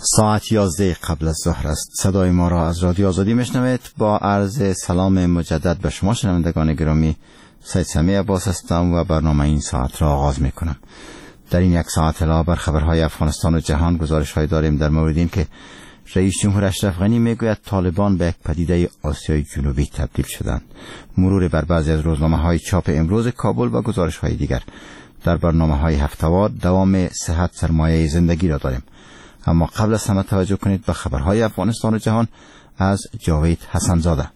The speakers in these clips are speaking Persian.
ساعت 11 قبل از ظهر است. صدای ما را از رادیو آزادی میشنوید. با عرض سلام مجدد به شما شنوندگان گرامی، سید سمیع عباس هستم و برنامه این ساعت را آغاز میکنم. در این یک ساعت علاوه بر خبرهای افغانستان و جهان گزارش‌های داریم در مورد این که رئیس جمهور اشرف غنی میگوید طالبان به یک پدیده آسیای جنوبی تبدیل شدند. مرور بر بعضی از روزنامه‌های چاپ امروز کابل و گزارش‌های دیگر. در برنامه‌های هفته‌وار دوام صحت سرمایه زندگی را داریم. اما قبل از همه توجه کنید به خبرهای افغانستان و جهان از جاوید حسن‌زاده.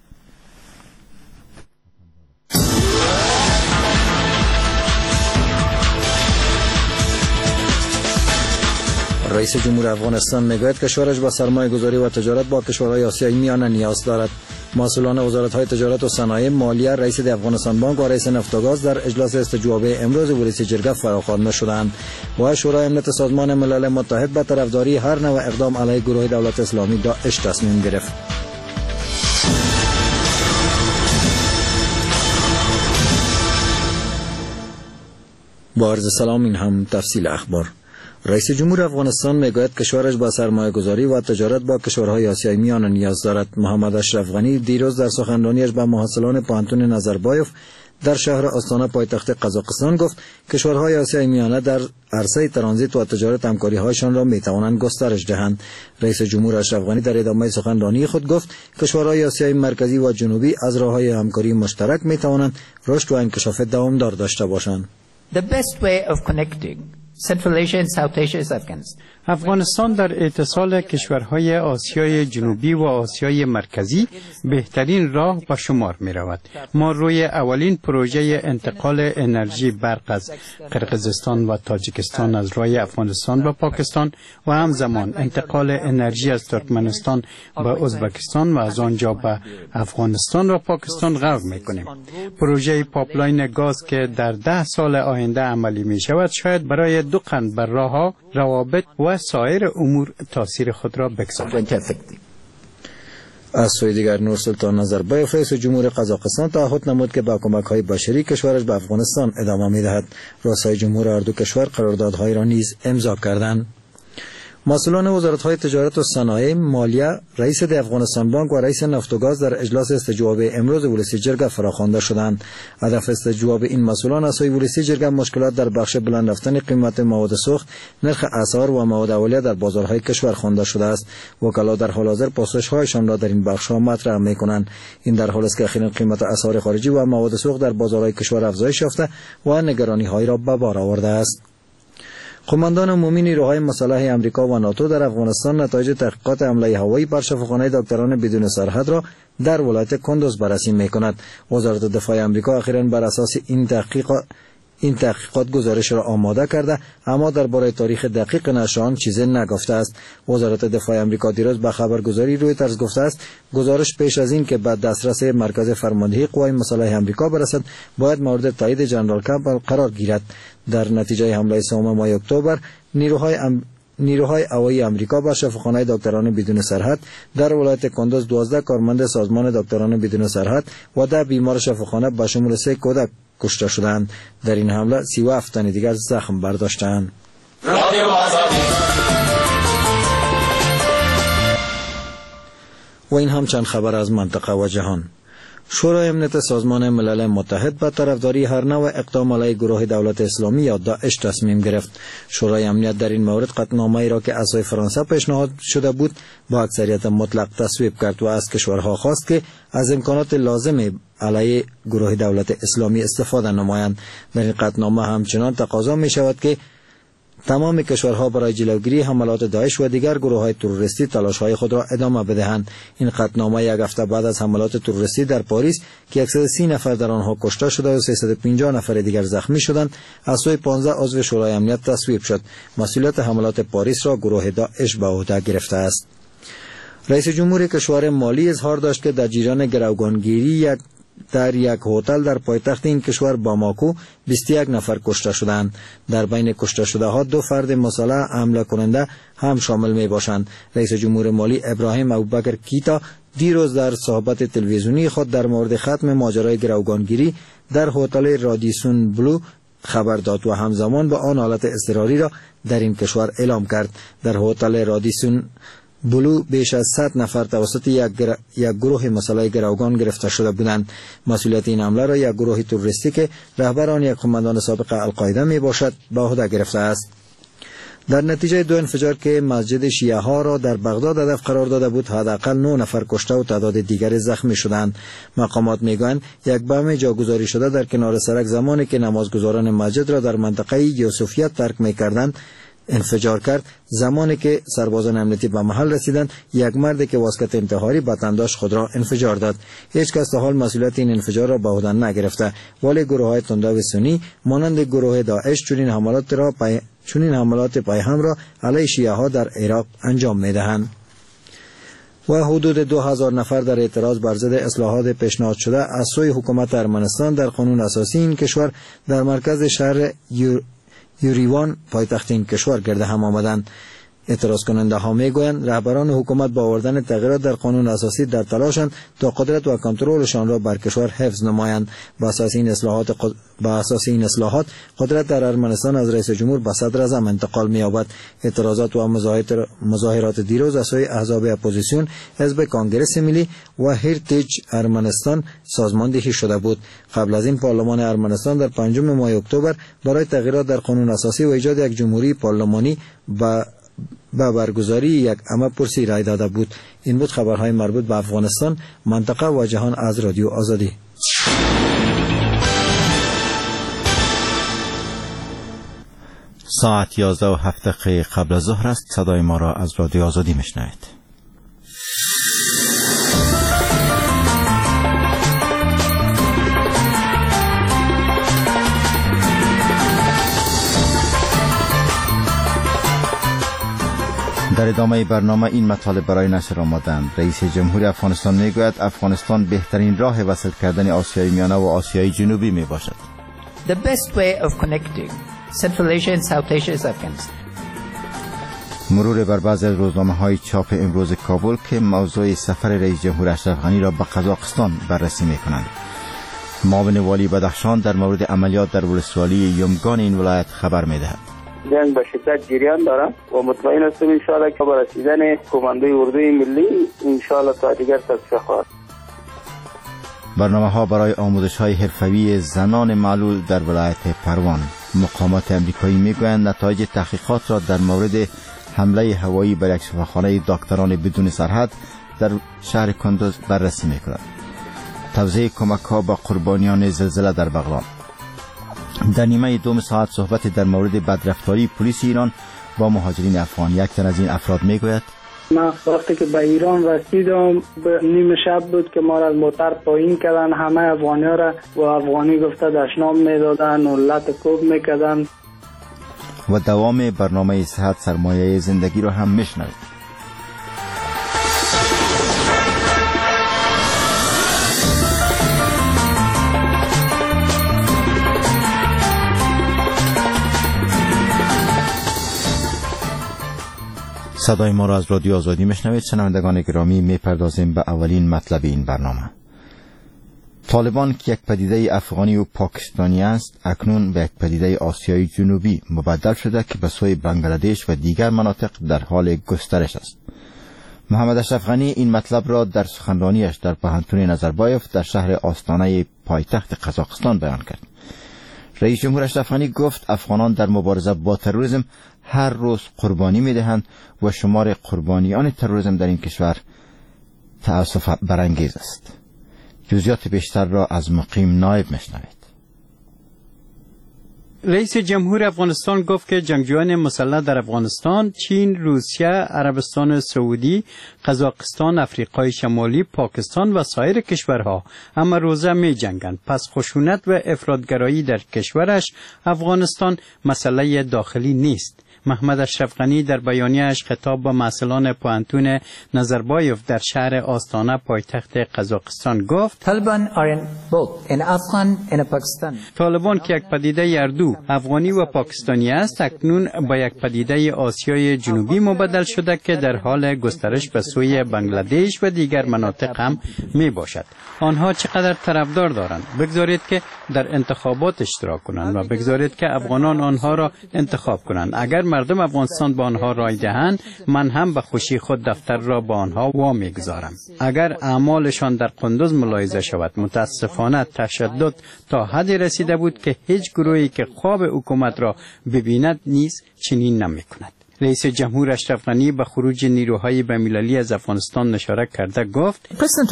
رئیس جمهور افغانستان میگوید کشورش با سرمایه گذاری و تجارت با کشورهای آسیایی میانه نیاز دارد. مسئولان وزارت‌های تجارت و صنایع، مالیه، رئیس افغانستان بانک و رئیس نفت و گاز در اجلاس استجوابه امروز ولسی جرگه فراخوانده شدند و شورای امنیت سازمان ملل متحد به طرفداری هر نوع اقدام علیه گروه دولت اسلامی داعش تصمیم گرفت. با عرض سلام، این هم تفصیل اخبار. رئیس جمهور افغانستان میگوید کشورش با سرمایه گذاری و تجارت با کشورهای آسیایی میانه نیاز دارد. محمد اشرف غنی دیروز در سخنرانیش به محصلان پانتون نظربایف در شهر آستانه پایتخت قزاقستان گفت کشورهای آسیایی میانه در عرصه ترانزیت و تجارت همکاری‌هایشان را میتوانند گسترش دهند. رئیس جمهور اشرف غنی در ادامه سخنرانی خود گفت کشورهای آسیای مرکزی و جنوبی از راه‌های همکاری مشترک میتوانند رشد و انکشاف دوامدار داشته باشند. The best way of connecting Central Asia and South Asia is Afghanistan. افغانستان در اتصال کشورهای آسیای جنوبی و آسیای مرکزی بهترین راه به شمار می رود. ما روی اولین پروژه انتقال انرژی برق از قرقیزستان و تاجیکستان از راه افغانستان به پاکستان و همزمان انتقال انرژی از ترکمنستان به ازبکستان و از آنجا به افغانستان و پاکستان غور می کنیم. پروژه پاپلاین گاز که در 10 سال آینده عملی می شود شاید برای دو قرن بر راه‌ها، روابط و سایر امور تاثیر خود را بگذارد. از سوی دیگر نورسلطان نظربایف رئیس جمهور قزاقستان تعهد نمود که با کمک‌های بشری کشورش به افغانستان ادامه می‌دهد. رؤسای جمهور هر دو کشور قراردادهای را نیز امضا کردند. مسئولان وزارت‌های تجارت و صنایع، مالیه، رئیس افغانستان بانک و رئیس نفت و گاز در اجلاس استجوابه امروز ولسی جرگه فراخوانده شدند. هدف استجواب این مسئولان از سوی ولسی جرگه مشکلات در بخش بلند رفتن قیمت مواد سوخت، نرخ اسعار و مواد اولیه در بازارهای کشور خوانده شده است. وکلا در حال حاضر پرسش‌هایشان را در این بخش‌ها مطرح می‌کنند. این در حالی است که اخیراً قیمت اسعار خارجی و مواد سوخت در بازارهای کشور افزایش یافته و نگرانی‌های را به بار آورده است. قماندان عمومی نیروهای مسلح آمریکا و ناتو در افغانستان نتایج تحقیقات حمله هوایی بر شفاخانه دکتران بدون سرحد را در ولایت کندوز بررسی می‌کند. وزارت دفاع آمریکا اخیراً بر اساس این تحقیقات گزارش را آماده کرده، اما درباره تاریخ دقیق نشر چیزی نگفته است. وزارت دفاع آمریکا دیروز به خبرگزاری رویترز گفته است گزارش پیش از این که به دسترس مرکز فرماندهی قوای مسلح آمریکا برسد باید مورد تایید ژنرال کمپبل قرار گیرد. در نتیجه حمله 3 ماه اکتبر نیروهای هوایی آمریکا به شفاخانه دکتران بدون سرحد در ولایت کندوز 12 کارمند سازمان دکتران بدون سرحد و 10 بیمار شفاخانه به شمول 3 کودک کشته شدند. در این حمله 37 تن دیگر زخم برداشتند. و این هم چند خبر از منطقه و جهان. شورای امنیت سازمان ملل متحد به طرفداری هر نوع اقدام علیه گروه دولت اسلامی یا داعش تصمیم گرفت. شورای امنیت در این مورد قطعنامه‌ای را که از فرانسه پیشنهاد شده بود با اکثریت مطلق تصویب کرد و از کشورها خواست که از امکانات لازم علیه گروه دولت اسلامی استفاده نمایند. در این قطعنامه همچنان تقاضا می شود که تمام کشورها برای جلوگیری حملات داعش و دیگر گروه‌های تروریستی تلاش‌های خود را ادامه بدهند. این قطعنامه یک هفته بعد از حملات تروریستی در پاریس که 130 نفر در آنها کشته شده و 350 نفر دیگر زخمی شدند از سوی 15 عضو شورای امنیت تصویب شد. مسئولیت حملات پاریس را گروه داعش به عهده گرفته است. رئیس جمهور کشور مالی اظهار داشت که در جریان گروگانگیری در یک هتل در پایتخت این کشور باماکو 21 نفر کشته شدند. در بین کشته شده ها 2 فرد مسلح حمله کننده هم شامل می باشند. رئیس جمهور مالی ابراهیم ابوبکر کیتا دیروز در صحبت تلویزیونی خود در مورد ختم ماجرای گروگانگیری در هتل رادیسون بلو خبر داد و همزمان با آن حالت اضطراری را در این کشور اعلام کرد. در هتل رادیسون بلو بیش از 100 نفر توسط یک گروه مسلح گروگان گرفته شده بودند. مسئولیت این حمله را یک گروه تروریستی که رهبر آن یک قماندان سابق القاعده می باشد به عهده گرفته است. در نتیجه 2 انفجار که مسجد شیعه ها را در بغداد هدف قرار داده بود، حداقل 9 نفر کشته و تعداد دیگری زخمی شدند. مقامات میگویند یک بم جاگذاری شده در کنار سرک زمانی که نمازگزاران مسجد را در منطقه یوسفیه ترک می‌کردند انفجار کرد. زمانی که سربازان امنیتی به محل رسیدند، یک مرد که واسکت انتحاری به تنداش خود را انفجار داد. هیچ کس تا حال مسئولیت این انفجار را به عهده نگرفته، ولی گروه‌های تندرو سنی مانند گروه داعش چنین حملات پیهم را علیه شیعه ها در عراق انجام می‌دهند. و حدود 2000 نفر در اعتراض بر ضد اصلاحات پیشنهاد شده از سوی حکومت ارمنستان در قانون اساسی این کشور در مرکز شهر یوریوان پایتخت این کشور گرد هم آمدند. اعتراض کننده ها میگویند رهبران حکومت با آوردن تغییرات در قانون اساسی در تلاشند تا قدرت و کنترلشان را بر کشور حفظ نمایند. با اساس این اصلاحات قدرت در ارمنستان از رئیس جمهور به صدر اعظم انتقال می‌یابد. اعتراضات و مظاهرات دیروز از سوی احزاب اپوزیسیون، حزب کانگرس ملی و هریتیج ارمنستان سازماندهی شده بود. قبل از این پارلمان ارمنستان در 5 ماه اکتبر برای تغییرات در قانون اساسی و ایجاد یک جمهوری پارلمانی با برگزاری یک عمه-پرسی رای داده بود. این بود خبرهای مربوط به افغانستان، منطقه و جهان از رادیو آزادی. ساعت 11:07 قبل از ظهر است. صدای ما را از رادیو آزادی میشنوید. در ادامه برنامه این مطالب برای نشر آمدند. رئیس جمهوری افغانستان میگوید افغانستان بهترین راه وصل کردن آسیای میانه و آسیای جنوبی می باشد. The best way of connecting Central Asia and South Asia is Afghanistan. مرور بر بعضی از روزنامه‌های چاپ امروز کابل که موضوع سفر رئیس جمهور اشرف غنی را به قزاقستان بررسی می‌کنند. معاون والی بدخشان در مورد عملیات در ولسوالی یمگان این ولایت خبر می‌دهد. جنگ به شدت جریان دارد و مطمئن هستم انشاءالله که با رسیدن کماندوی اردوی ملی انشاءالله تا دیگر تصفیه خواهد. برنامه‌ها برای آموزش‌های حرفه‌ای زنان معلول در ولایت پروان. مقامات امریکایی می‌گویند نتایج تحقیقات را در مورد حمله هوایی بر یک شفاخانه دکتران بدون سرحد در شهر کندوز بررسی می‌کند. توزیع کمک‌ها با قربانیان زلزله در بغلان. در نیمه دوم ساعت صحبت در مورد بدرفتاری پلیس ایران با مهاجرین افغان. یک تن از این افراد میگوید من وقتی که به ایران رسیدم به نیمه شب بود که ما را از موتر پایین کردن، همه افغانی ها را و افغانی گفته دشنام میدادن و لط کوب میکردن. و دوام برنامه صحت سرمایه زندگی را هم میشنوید. صدای ما را از رادیو آزادی میشنوید. شنوندگان گرامی، میپردازیم به اولین مطلب این برنامه. طالبان که یک پدیده افغانی و پاکستانی است، اکنون به یک پدیده آسیای جنوبی مبدل شده که به سوی بنگلادش و دیگر مناطق در حال گسترش است. محمد اشرف غنی این مطلب را در سخنرانیش در پوهنتون نظربایف در شهر آستانه پایتخت قزاقستان بیان کرد. رئیس جمهور اشرف غنی گفت افغانان در مبارزه با تروریسم هر روز قربانی می‌دهند و شمار قربانیان تروریسم در این کشور تأسف برانگیز است. جزئیات بیشتر را از مقیم نایب میشنوید. رئیس جمهور افغانستان گفت که جنگجویان مسلح در افغانستان، چین، روسیه، عربستان سعودی، قزاقستان، افریقای شمالی، پاکستان و سایر کشورها اما روزه می جنگند. پس خشونت و افراطگرایی در کشورش افغانستان مسئله داخلی نیست. محمد اشرف غنی در بیانیه‌اش خطاب به مسئولان پوانتون نظربایوف در شهر آستانه پایتخت قزاقستان گفت: طالبان که یک پدیده اردو افغانی و پاکستانی است، اکنون به یک پدیده آسیای جنوبی مبدل شده که در حال گسترش به سوی بنگلادش و دیگر مناطق هم می باشد. آنها چقدر طرفدار دارند؟ بگذارید که در انتخابات اشتراک کنند و بگذارید که افغانان آنها را انتخاب کنند. اگر مردم افغانستان با آنها رای دهند، من هم به خوشی خود دفتر را با آنها وامی گذارم. اگر اعمالشان در قندوز ملاحظه شود، متاسفانه تشدد تا حدی رسیده بود که هیچ گروهی که خواب حکومت را ببیند نیز چنین نمی کند. رئیس جمهور اشرف غنی به خروج نیروهای بین‌المللی از افغانستان اشاره کرده گفت: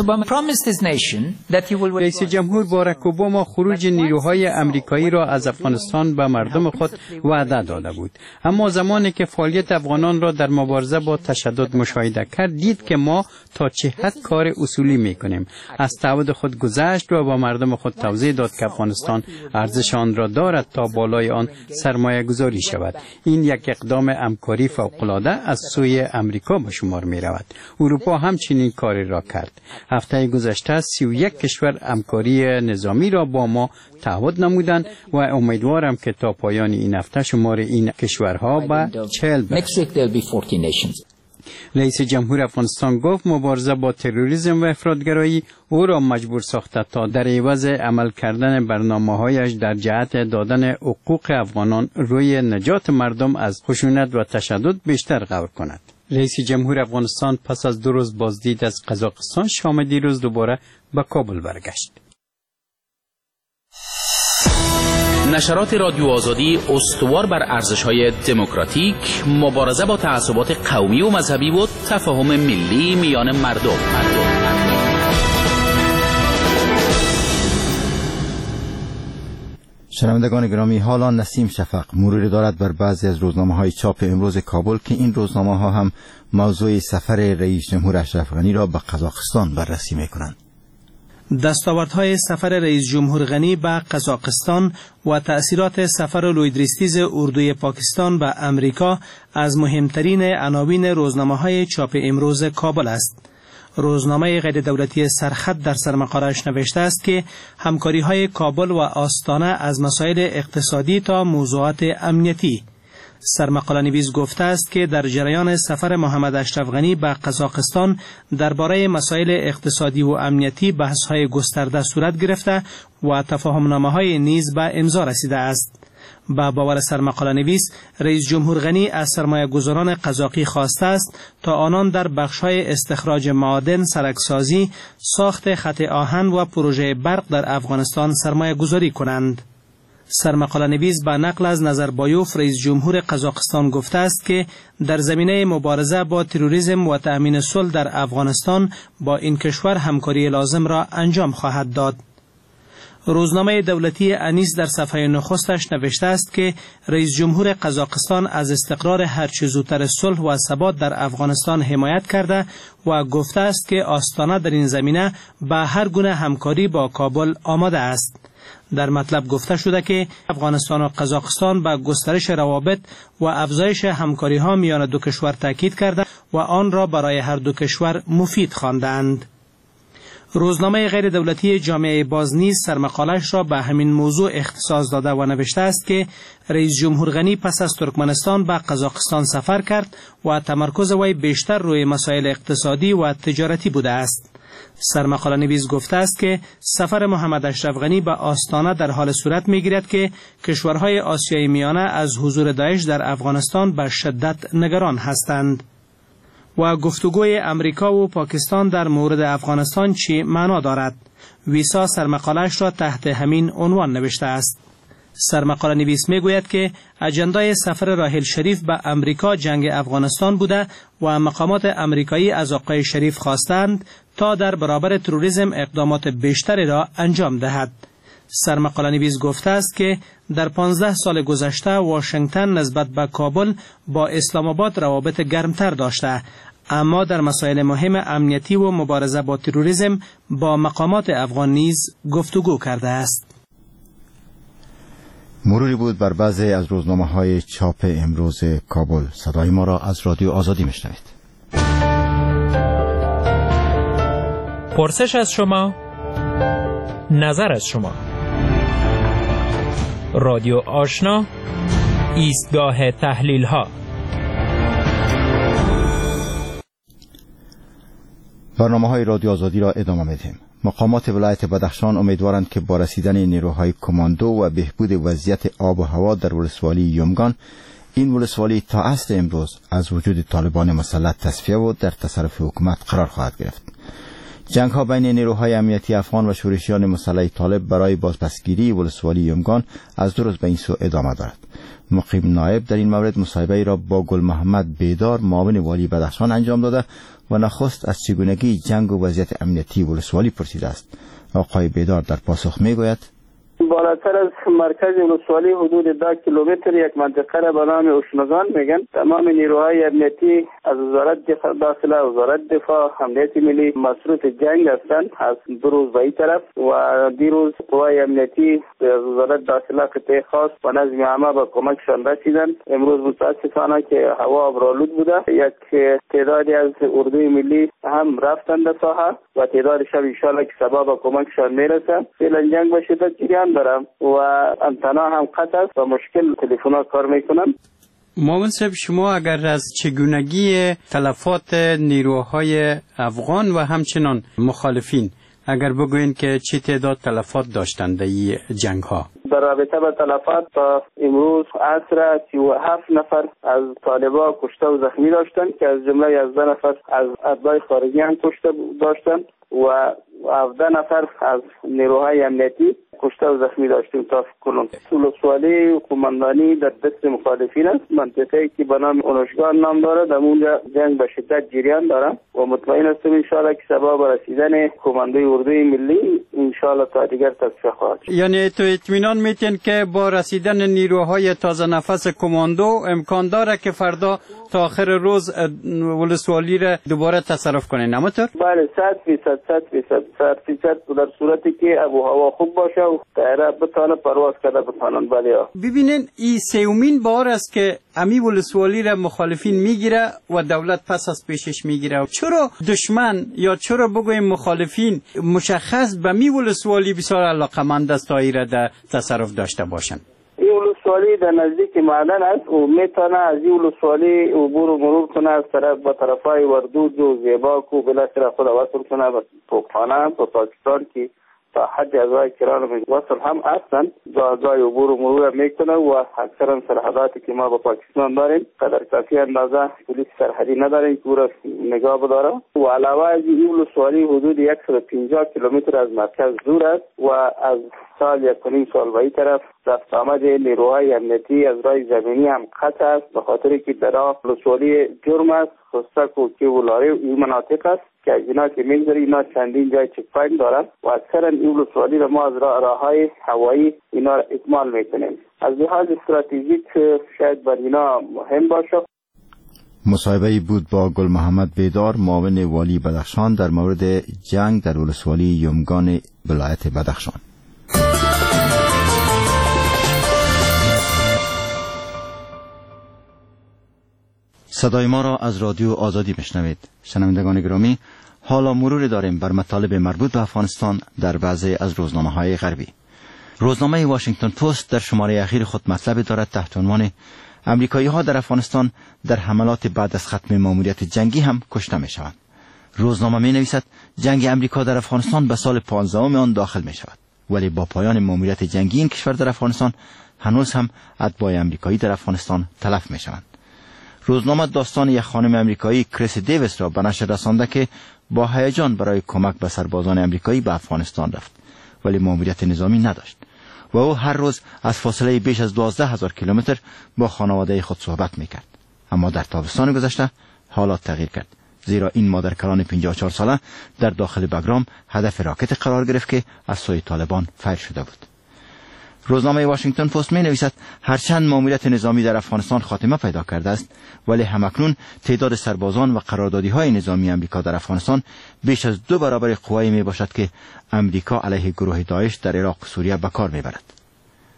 رئیس جمهور باراک اوباما خروج نیروهای آمریکایی را از افغانستان به مردم خود وعده داده بود، اما زمانی که فعالیت افغانان را در مبارزه با تشدد مشاهده کرد، دید که ما تا چه حد کار اصولی میکنیم. از تعهد خود گذشت و با مردم خود توضیح داد که افغانستان ارزش آن را دارد تا بالای آن سرمایه گذاری شود. این یک اقدام همکاری فوق‌العاده از سوی امریکا به شمار می رود. اروپا هم چنین کاری را کرد. هفته گذشته 31 کشور همکاری نظامی را با ما تعهد نمودند و امیدوارم که تا پایان این هفته شمار این کشورها به 40 برسد. رئیس جمهور افغانستان گفت مبارزه با تروریسم و افراطگرایی او را مجبور ساخته تا در عوض عمل کردن برنامه‌هایش در جهت دادن حقوق افغانان روی نجات مردم از خشونت و تشدد بیشتر غور کند. رئیس جمهور افغانستان پس از 2 روز بازدید از قزاقستان شام دیروز دوباره به کابل برگشت. نشرات رادیو آزادی استوار بر ارزش‌های دموکراتیک، مبارزه با تعصبات قومی و مذهبی و تفاهم ملی میان مردم. شنوندگان گرامی، حالا نسیم شفق مروری دارد بر بعضی از روزنامه‌های چاپ امروز کابل که این روزنامه‌ها هم موضوع سفر رئیس جمهور اشرف غنی را به قزاقستان بررسی می‌کنند. دستاوردهای سفر رئیس جمهور غنی به قزاقستان و تأثیرات سفر لویدریستیز اردوی پاکستان به امریکا از مهمترین عناوین روزنامه‌های چاپ امروز کابل است. روزنامه غیر دولتی سرخط در سرمقاله‌اش نوشته است که همکاری‌های کابل و آستانه از مسائل اقتصادی تا موضوعات امنیتی. سرمقاله نویس گفته است که در جریان سفر محمد اشرف غنی به قزاقستان درباره مسائل اقتصادی و امنیتی بحث‌های گسترده صورت گرفته و تفاهم‌نامه‌های نیز به امضا رسیده است. با باور سرمقاله نویس، رئیس جمهور غنی از سرمایه‌گذاران قزاقی خواسته است تا آنان در بخش‌های استخراج معادن، سرکسازی، ساخت خط آهن و پروژه برق در افغانستان سرمایه‌گذاری کنند. سرمقاله نویس با نقل از نظربایوف رئیس جمهور قزاقستان گفته است که در زمینه مبارزه با تروریسم و تأمین صلح در افغانستان با این کشور همکاری لازم را انجام خواهد داد. روزنامه دولتی انیس در صفحه نخستش نوشته است که رئیس جمهور قزاقستان از استقرار هرچه زودتر صلح و ثبات در افغانستان حمایت کرده و گفته است که آستانه در این زمینه به هر گونه همکاری با کابل آماده است. در مطلب گفته شده که افغانستان و قزاقستان به گسترش روابط و افزایش همکاری‌ها میان دو کشور تاکید کرده و آن را برای هر دو کشور مفید خواندند. روزنامه غیر دولتی جامعه باز نیز سرمقاله‌اش را به همین موضوع اختصاص داده و نوشته است که رئیس جمهور غنی پس از ترکمنستان به قزاقستان سفر کرد و تمرکز وی بیشتر روی مسائل اقتصادی و تجارتی بوده است. سرمقاله نویس گفته است که سفر محمد اشرف غنی به آستانه در حال صورت می‌گیرد که کشورهای آسیای میانه از حضور داعش در افغانستان به شدت نگران هستند. و گفتگوی امریکا و پاکستان در مورد افغانستان چی معنا دارد؟ ویسا سرمقاله‌اش را تحت همین عنوان نوشته است. سرمقاله نویس میگوید که اجندای سفر راحل شریف به امریکا جنگ افغانستان بوده و مقامات امریکایی از آقای شریف خواستند تا در برابر تروریسم اقدامات بیشتری را انجام دهد. سرمقاله نویس گفته است که در 15 سال گذشته واشنگتن نسبت به کابل با اسلام آباد روابط گرمتر داشته، اما در مسائل مهم امنیتی و مبارزه با تروریسم با مقامات افغان نیز گفتگو کرده است. مروری بود بر بعضی از روزنامه‌های چاپ امروز کابل. صدای ما را از رادیو آزادی میشنوید. پرسش از شما، نظر از شما. رادیو آشنا، ایستگاه تحلیل ها. برنامه‌های رادیو آزادی را ادامه می‌دهیم. مقامات ولایت بدخشان امیدوارند که با رسیدن نیروهای کماندو و بهبود وضعیت آب و هوا در ولسوالی یومگان، این ولسوالی تا عصر امروز از وجود طالبان مسلط تصفیه و در تصرف حکومت قرار خواهد گرفت. جنگ ها بین نیروهای امنیتی افغان و شورشیان مسلح طالب برای بازپسگیری ولسوالی یومگان از 2 روز به این سو ادامه دارد. مقیم نایب در این مورد مصاحبه را با گل محمد بیدار معاون والی بدخشان انجام داده و نخست از چگونگی جنگ و وضعیت امنیتی ولسوالی پرسیده است. آقای بیدار در پاسخ میگوید: بالاتر از مرکز ولسوالی حدود 10 کیلومتر یک منطقه را به نام اوشنگان میگن. تمام نیروهای امنیتی از وزارت داخله، وزارت دفاع، امنیت ملی مصروف جنگ هستند از 2 روز به این طرف و دیروز قوای امنیتی از وزارت داخله قطعه خاص و نظم عامه به کمکشان رسیدند. امروز متاسفانه که هوا ابرآلود بوده، یک تعدادی از اردوی ملی هم رفتند به ساحه و تعدادش هم ان شاء الله که سبب به کمکشان میرسه. فعلا جنگ به شدت جریان دارم و انتنا هم قطع است و مشکل تلفن‌ها کار میکنن. معاون صاحب، شما اگر از چگونگی تلفات نیروهای افغان و همچنان مخالفین اگر بگوین که چه تعداد تلفات داشتند این جنگ ها؟ در رابطه با تلفات تا امروز عصر 37 نفر از طالبان کشته و زخمی داشتند که از جمله 11 نفر از اتباع خارجی هم کشته داشتند و 17 نفر از نیروهای امنیتی کشته و زخمی داشتیم. تا کنون ولسوالی و قماندانی در دست مخالفین است. منطقه‌ای که به نام اونشگان نام داره، در اونجا جنگ به شدت جریان داره و مطمئن هستم ان شاء الله که سبب رسیدن کماندوی اردوی ملی ان شاء الله تا دیگر تصفیه خواهد شد. یعنی تو اطمینان میتین که با رسیدن نیروهای تازه نفس کماندو امکان داره که فردا تا آخر روز ولسوالی را دوباره تصرف کنین، همونطور؟ بله، 100% در صورتی که ابو هوا خوب باشه و طیاره بتونه پرواز کرده بتونن. بله. ببینین این سومین بار است که امی ولسوالی را مخالفین میگیره و دولت پس از پیشش میگیره. چرا دشمن یا چرا بگویم مخالفین مشخص به می ولسوالی بسیار علاقمند است تا ایره در تصرف داشته باشن؟ این ولسوالی در نزدیک معدن است و میتونه از این ولسوالی عبور و مرور کنه از طرف به طرفای وردوج و زیباک و بالاخره خود وصل کنه به توپخانه به پاکستان که تا حد ازای کران وصل هم هستن. جای عبور و مرور میکنه و اکثرا سرحداتی که ما با پاکستان داریم قدر کافی اندازه پلیس سرحدی نداریم که او نگاه بداره و علاوه از این ولسوالی حدود 150 کیلومتر از مرکز دور است و از سال 1.5 سال به این طرف رفت آمد نیروهای امنیتی از راه زمینی هم قطع است، به خاطر که در ولسوالی جرم است، خستک و کی و لاره و این مناطق است که از اینا که میگذاری اینا چندین جای چک پوینت دارن و اکثرا این ولسوالی را ما از راههای هوایی اینا را اکمال میکنیم. از لحاظ استراتژیک شاید بر اینا مهم باشه. مصاحبه‌ای بود با گل محمد بیدار معاون والی بدخشان در مورد جنگ در ولسوالی یومگان ولایت بدخشان. صدای ما را از رادیو آزادی میشنوید. شنوندگان گرامی، حالا مروری داریم بر مطالب مربوط به افغانستان در بعضی از روزنامه‌های غربی. روزنامه واشنگتن پست در شماره اخیر خود مطلب دارد تحت عنوان امریکایی‌ها در افغانستان در حملات بعد از ختم ماموریت جنگی هم کشته می‌شوند. روزنامه می‌نویسد جنگ امریکا در افغانستان به سال 15 آن داخل می‌شود، ولی با پایان ماموریت جنگی این کشور در افغانستان هنوز هم اتباع امریکایی در افغانستان تلف می‌شوند. روزنامه داستان یک خانم امریکایی کریس دیویس را به نشر رسانده که با هیجان برای کمک به سربازان امریکایی به افغانستان رفت، ولی ماموریت نظامی نداشت و او هر روز از فاصله بیش از 12,000 کیلومتر با خانواده خود صحبت میکرد. اما در تابستان گذشته حالات تغییر کرد، زیرا این مادر کلان 54 ساله در داخل بگرام هدف راکت قرار گرفت که از سوی طالبان فیر شده بود. روزنامه واشنگتن پست می نویسد هرچند ماموریت نظامی در افغانستان خاتمه پیدا کرده است، ولی همکنون تعداد سربازان و قراردادی های نظامی امریکا در افغانستان بیش از 2 برابر قوایی می باشد که امریکا علیه گروه داعش در عراق و سوریه به کار می برد.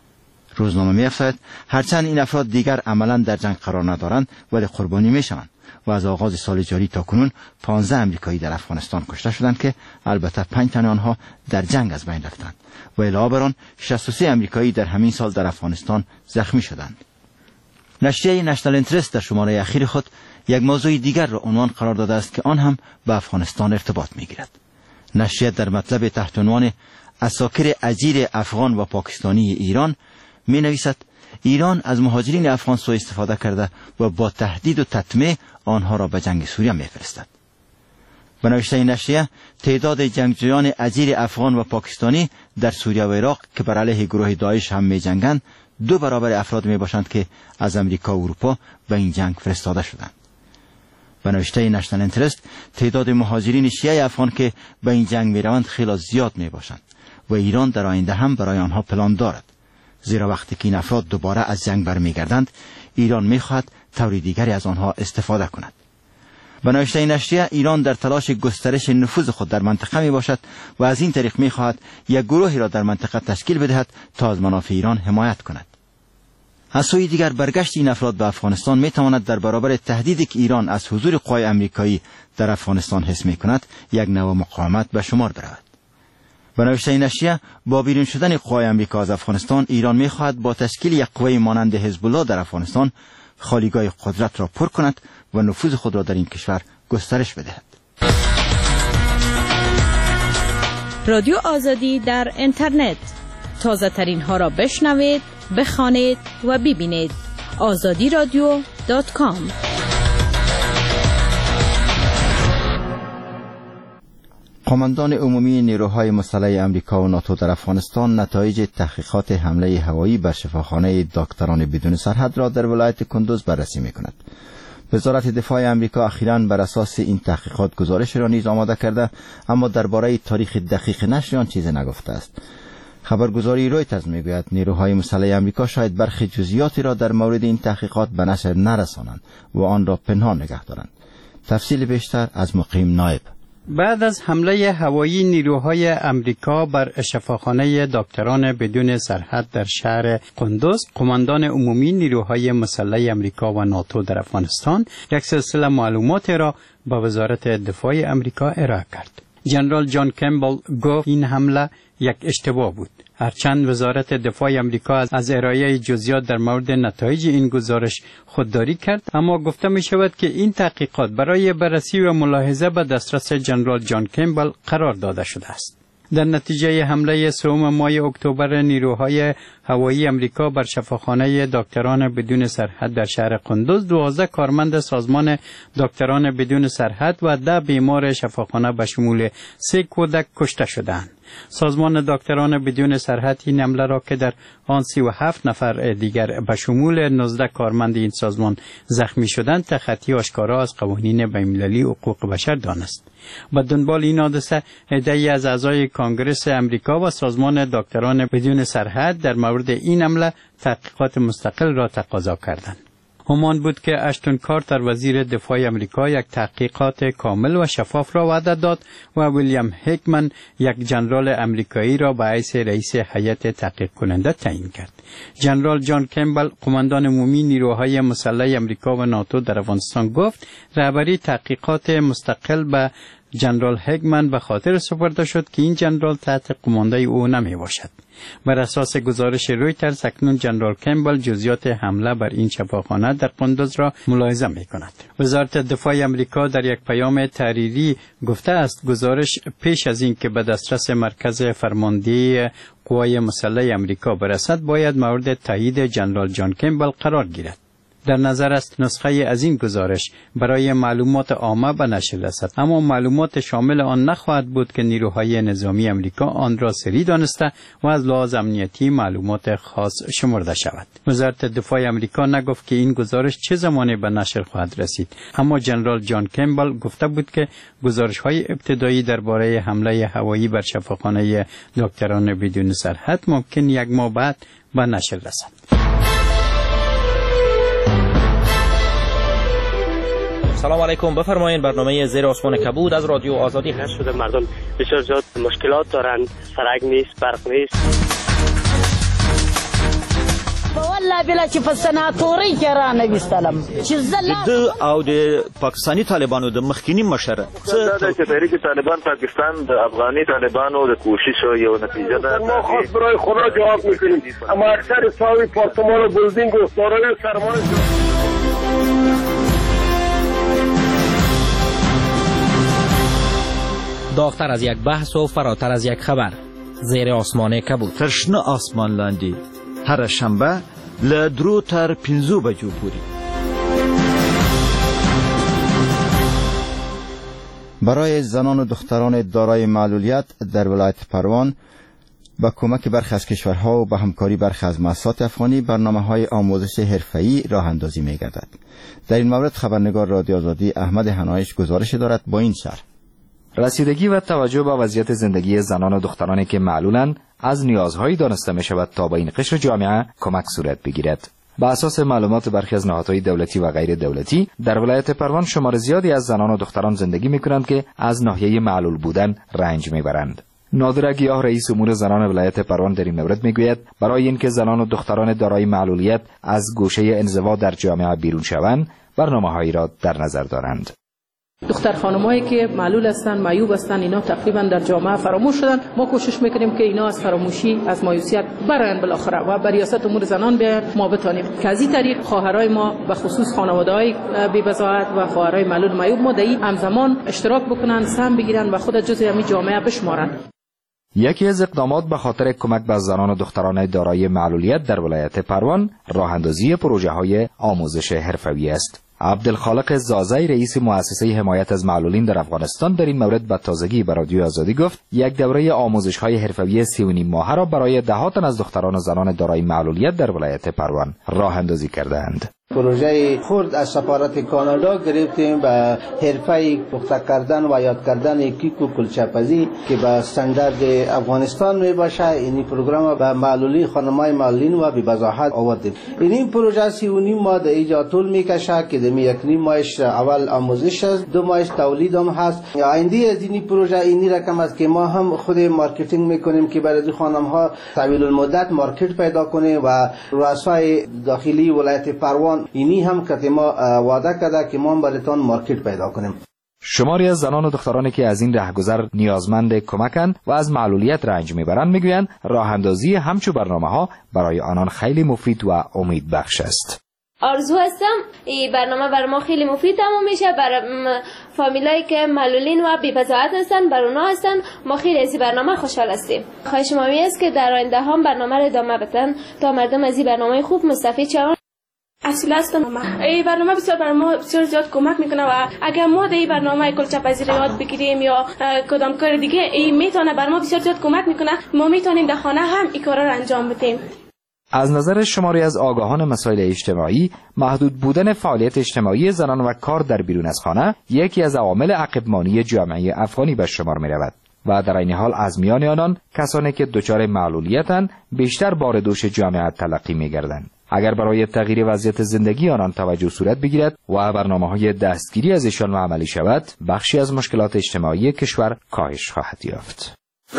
روزنامه می‌افزاید هرچند این افراد دیگر عملاً در جنگ قرار ندارند ولی قربانی میشوند و از آغاز سال جاری تا کنون 15 امریکایی در افغانستان کشته شدند که البته 5 تن آنها در جنگ از بین رفتند و علاوه بر آن 63 امریکایی در همین سال در افغانستان زخمی شدند. نشریه نشنال اینترست در شماره اخیر خود یک موضوع دیگر را عنوان قرار داده است که آن هم به افغانستان ارتباط می‌گیرد. نشریه در مطلب تحت عنوان اساکر اجیر افغان و پاکستانی ایران می‌نویسد ایران از مهاجرین افغان سوء استفاده کرده و با تهدید و تطمیع آنها را به جنگ سوریه می‌فرستد. به نوشته نشریه تعداد جنگجویان اجیر افغان و پاکستانی در سوریه و عراق که بر علیه گروه داعش هم می‌جنگند 2 برابر افراد میباشند که از امریکا و اروپا به این جنگ فرستاده شدند. به نوشته نشنال اینترست تعداد مهاجرین شیعه افغان که به این جنگ میروند خیلی زیاد میباشند و ایران در آینده هم برای آنها پلان دارد، زیرا وقتی که این افراد دوباره از جنگ برمیگردند ایران میخواهد طور دیگری از آنها استفاده کند. به نوشته نشریه ایران در تلاش گسترش نفوذ خود در منطقه می باشد و از این طریق می خواهد یک گروهی را در منطقه تشکیل بدهد تا از منافع ایران حمایت کند. از سوی دیگر برگشت این افراد به افغانستان می تواند در برابر تهدیدی که ایران از حضور قوای امریکایی در افغانستان حس می کند یک نوع مقاومت به شمار برود. به نوشته نشریه با بیرون شدن قوای امریکا از افغانستان ایران می خواهد با تشکیل یک قوه مانند حزب الله در افغانستان خالیگاه قدرت را پر کند و نفوذ خود را در این کشور گسترش بدهد. رادیو آزادی در اینترنت، تازه ترین ها را بشنوید، بخوانید و ببینید. azadiradio.com. قماندان عمومی نیروهای مسلح آمریکا و ناتو در افغانستان نتایج تحقیقات حمله هوایی بر شفاخانه دکتران بدون سرحد را در ولایت کندوز بررسی می‌کند. وزارت دفاع آمریکا اخیراً بر اساس این تحقیقات گزارش را نیز آماده کرده، اما درباره تاریخ دقیق نشر آن چیزی نگفته است. خبرگزاری رویترز میگوید نیروهای مسلح آمریکا شاید برخی جزئیاتی را در مورد این تحقیقات به نشر نرسانند و آن را پنهان نگه دارند. تفصیل بیشتر از مقیم نایب. بعد از حمله هوایی نیروهای امریکا بر شفاخانه دکتران بدون سرحد در شهر قندوز، قماندان عمومی نیروهای مسلح امریکا و ناتو در افغانستان یک سلسله معلومات را به وزارت دفاع امریکا ارائه کرد. جنرال جان کمبل گفت این حمله یک اشتباه بود. هرچند وزارت دفاع امریکا از ارائه جزئیات در مورد نتایج این گزارش خودداری کرد، اما گفته می شود که این تحقیقات برای بررسی و ملاحظه به دسترس جنرال جان کمبل قرار داده شده است. در نتیجه حمله 3 ماه اکتبر نیروهای هوایی امریکا بر شفاخانه دکتران بدون سرحد در شهر قندوز، 12 کارمند سازمان دکتران بدون سرحد و 10 بیمار شفاخانه به شمول 3 کودک کشته شدند. سازمان دکتران بدون سرحد این حمله را که در آن 37 نفر دیگر به شمول 19 کارمند این سازمان زخمی شدند تخطی آشکارا از قوانین بین‌المللی حقوق بشر دانست. به دنبال این حادثه عده‌ای از اعضای کانگرس امریکا و سازمان دکتران بدون سرحد در مورد این حمله تحقیقات مستقل را تقاضا کردند. همان بود که اشتون کارتر وزیر دفاع امریکا یک تحقیقات کامل و شفاف را وعده داد و ویلیام هیکمن یک جنرال امریکایی را به حیث رئیس هیئت تحقیق کننده تعیین کرد. جنرال جان کمبل قماندان عمومی نیروهای مسلح امریکا و ناتو در افغانستان گفت رهبری تحقیقات مستقل به جنرال هیکمن به خاطر سپرده شد که این جنرال تحت قمانده او نمی باشد. بر اساس گزارش رویترز اکنون جنرال کمبل جزئیات حمله بر این شفاخانه در قندوز را ملاحظه می کند. وزارت دفاع امریکا در یک پیام تحریری گفته است گزارش پیش از این که به دسترس مرکز فرماندهی قوای مسلح امریکا برسد باید مورد تایید جنرال جان کمبل قرار گیرد. در نظر است نسخه از این گزارش برای معلومات عامه به نشر رسد، اما معلومات شامل آن نخواهد بود که نیروهای نظامی امریکا آن را سری دانسته و از لحاظ امنیتی معلومات خاص شمرده شود. وزارت دفاع امریکا نگفت که این گزارش چه زمانی به نشر خواهد رسید، اما جنرال جان کمبل گفته بود که گزارش‌های ابتدایی درباره حمله هوایی بر شفاخانه دکتران بدون سرحد ممکن 1 ماه بعد به نشر رسد. سلام علیکم، بفرمایید. برنامه زیر آسمان کبود از رادیو آزادی هست. شده مردم بسیار زیاد مشکلات دارند، سرک نیست، برق نیست. والله بلا چې په سناتوري کې را نویستلم چې د او د پاکستاني طالبانو د مخکینی مشره دا چې تحریک طالبان پاکستان د افغاني طالبانو د کوشش یو نتیجه ده. ما خاص برای خدا جواب میکنیم، اما اکثر ساوی پارتمان و بلدینگ و سارای سرمان داغتر از یک بحث و فراتر از یک خبر، زیر آسمان کبود. ترشنه آسمان لاندی هر شنبه لدرو تر 5 بجو پوری. برای زنان و دختران دارای معلولیت در ولایت پروان با کمک برخی از کشورها و با همکاری برخی از مؤسسات افغانی برنامه‌های آموزش حرفه‌ای راه اندازی می‌گردد. در این مورد خبرنگار رادیو آزادی احمد حنایش گزارش دارد با این شرح: رسیدگی و توجه به وضعیت زندگی زنان و دخترانی که معلولند از نیازهایی دانسته می شود تا به این قشر جامعه کمک صورت بگیرد. بر اساس معلومات برخی از نهادهای دولتی و غیر دولتی، در ولایت پروان شمار زیادی از زنان و دختران زندگی می کنند که از ناحیه معلول بودن رنج می برند. نادره گیاه رئیس امور زنان ولایت پروان در این مورد میگوید برای اینکه زنان و دختران دارای معلولیت از گوشه انزوا در جامعه بیرون شوند، برنامه‌هایی را در نظر دارند. دختر خانمایی که معلول هستند، معیوب هستند، اینا تقریبا در جامعه فراموش شدن. ما کوشش میکنیم که اینا از فراموشی، از مایوسیت برن بالاخره و بر ریاست امور زنان بیان، ما بتونیم که از این طریق خواهرای ما به خصوص خانواده‌های بی‌بضاعت و خواهرای معلول معیوب ما در این همزمان اشتراک بکنن، سهم بگیرن و خود جزء همین جامعه بشمارن. یکی از اقدامات به خاطر کمک به زنان و دختران دارای معلولیت در ولایت پروان راه اندازی پروژه‌های آموزش حرفه‌ای است. عبدالخالق زازی رئیس مؤسسه حمایت از معلولین در افغانستان در این مورد به تازگی به رادیو آزادی گفت یک دوره آموزش‌های حرفه‌ای 3.5 ماهه را برای دهات از دختران و زنان دارای معلولیت در ولایت پروان راه اندازی کرده‌اند. پروژه خرد از سفارت کانادا گرفتیم به حرفه پخته کردن و یاد کردن کیک و کلچه‌پزی که به استاندارد افغانستان می باشه. این پروگرام به معلولی خانمای معلولین و بی‌بضاعت آوردیم. این پروژه 3.5 ماه در ایجاد طول میکشه که در 1.5 ماهش اول آموزش است، 2 ماهش تولید هم هست. آینده از این پروژه اینی رقم است که ما هم خود مارکتینگ میکنیم که برای خانم ها طویل المدت مارکت پیدا کنه و رؤسای داخلی ولایت پروان اینی هم که ما وعده کرده که ما براتون مارکت پیدا کنیم. شماری از زنان و دخترانی که از این رهگذر نیازمند کمکند و از معلولیت رنج میبرند میگویند راه اندازی همچو برنامه‌ها برای آنان خیلی مفید و امید بخش است. آرزو هستم این برنامه بر ما خیلی مفید تمام میشه، برای فامیلایی که معلولین و بی‌بضاعت هستن، بر اونا هستن. ما خیلی از این برنامه خوشحال هستیم. خواهش ما است که در آینده هم برنامه را ادامه بدن تا مردم از این برنامه خوب مستفید شوند. اصلا هستم این برنامه بسیار بر ما بسیار زیاد کمک میکنه و اگر ما در این برنامه کلچه‌پزی را یاد بگیریم یا کدام کار دیگه این میتونه بر ما بسیار زیاد کمک میکنه. ما میتونیم در خانه هم این کارا را انجام بدیم. از نظر شماری از آگاهان مسائل اجتماعی، محدود بودن فعالیت اجتماعی زنان و کار در بیرون از خانه یکی از عوامل عقب‌مانی جامعه افغانی به شمار می‌رود و در این حال از میان آنان کسانی که دچار معلولیتند بیشتر بار دوش جامعه تلقی می‌گردند. اگر برای تغییر وضعیت زندگی آنان توجه صورت بگیرد و برنامه‌های دستگیری از ایشان عملی شود، بخشی از مشکلات اجتماعی کشور کاهش خواهد یافت.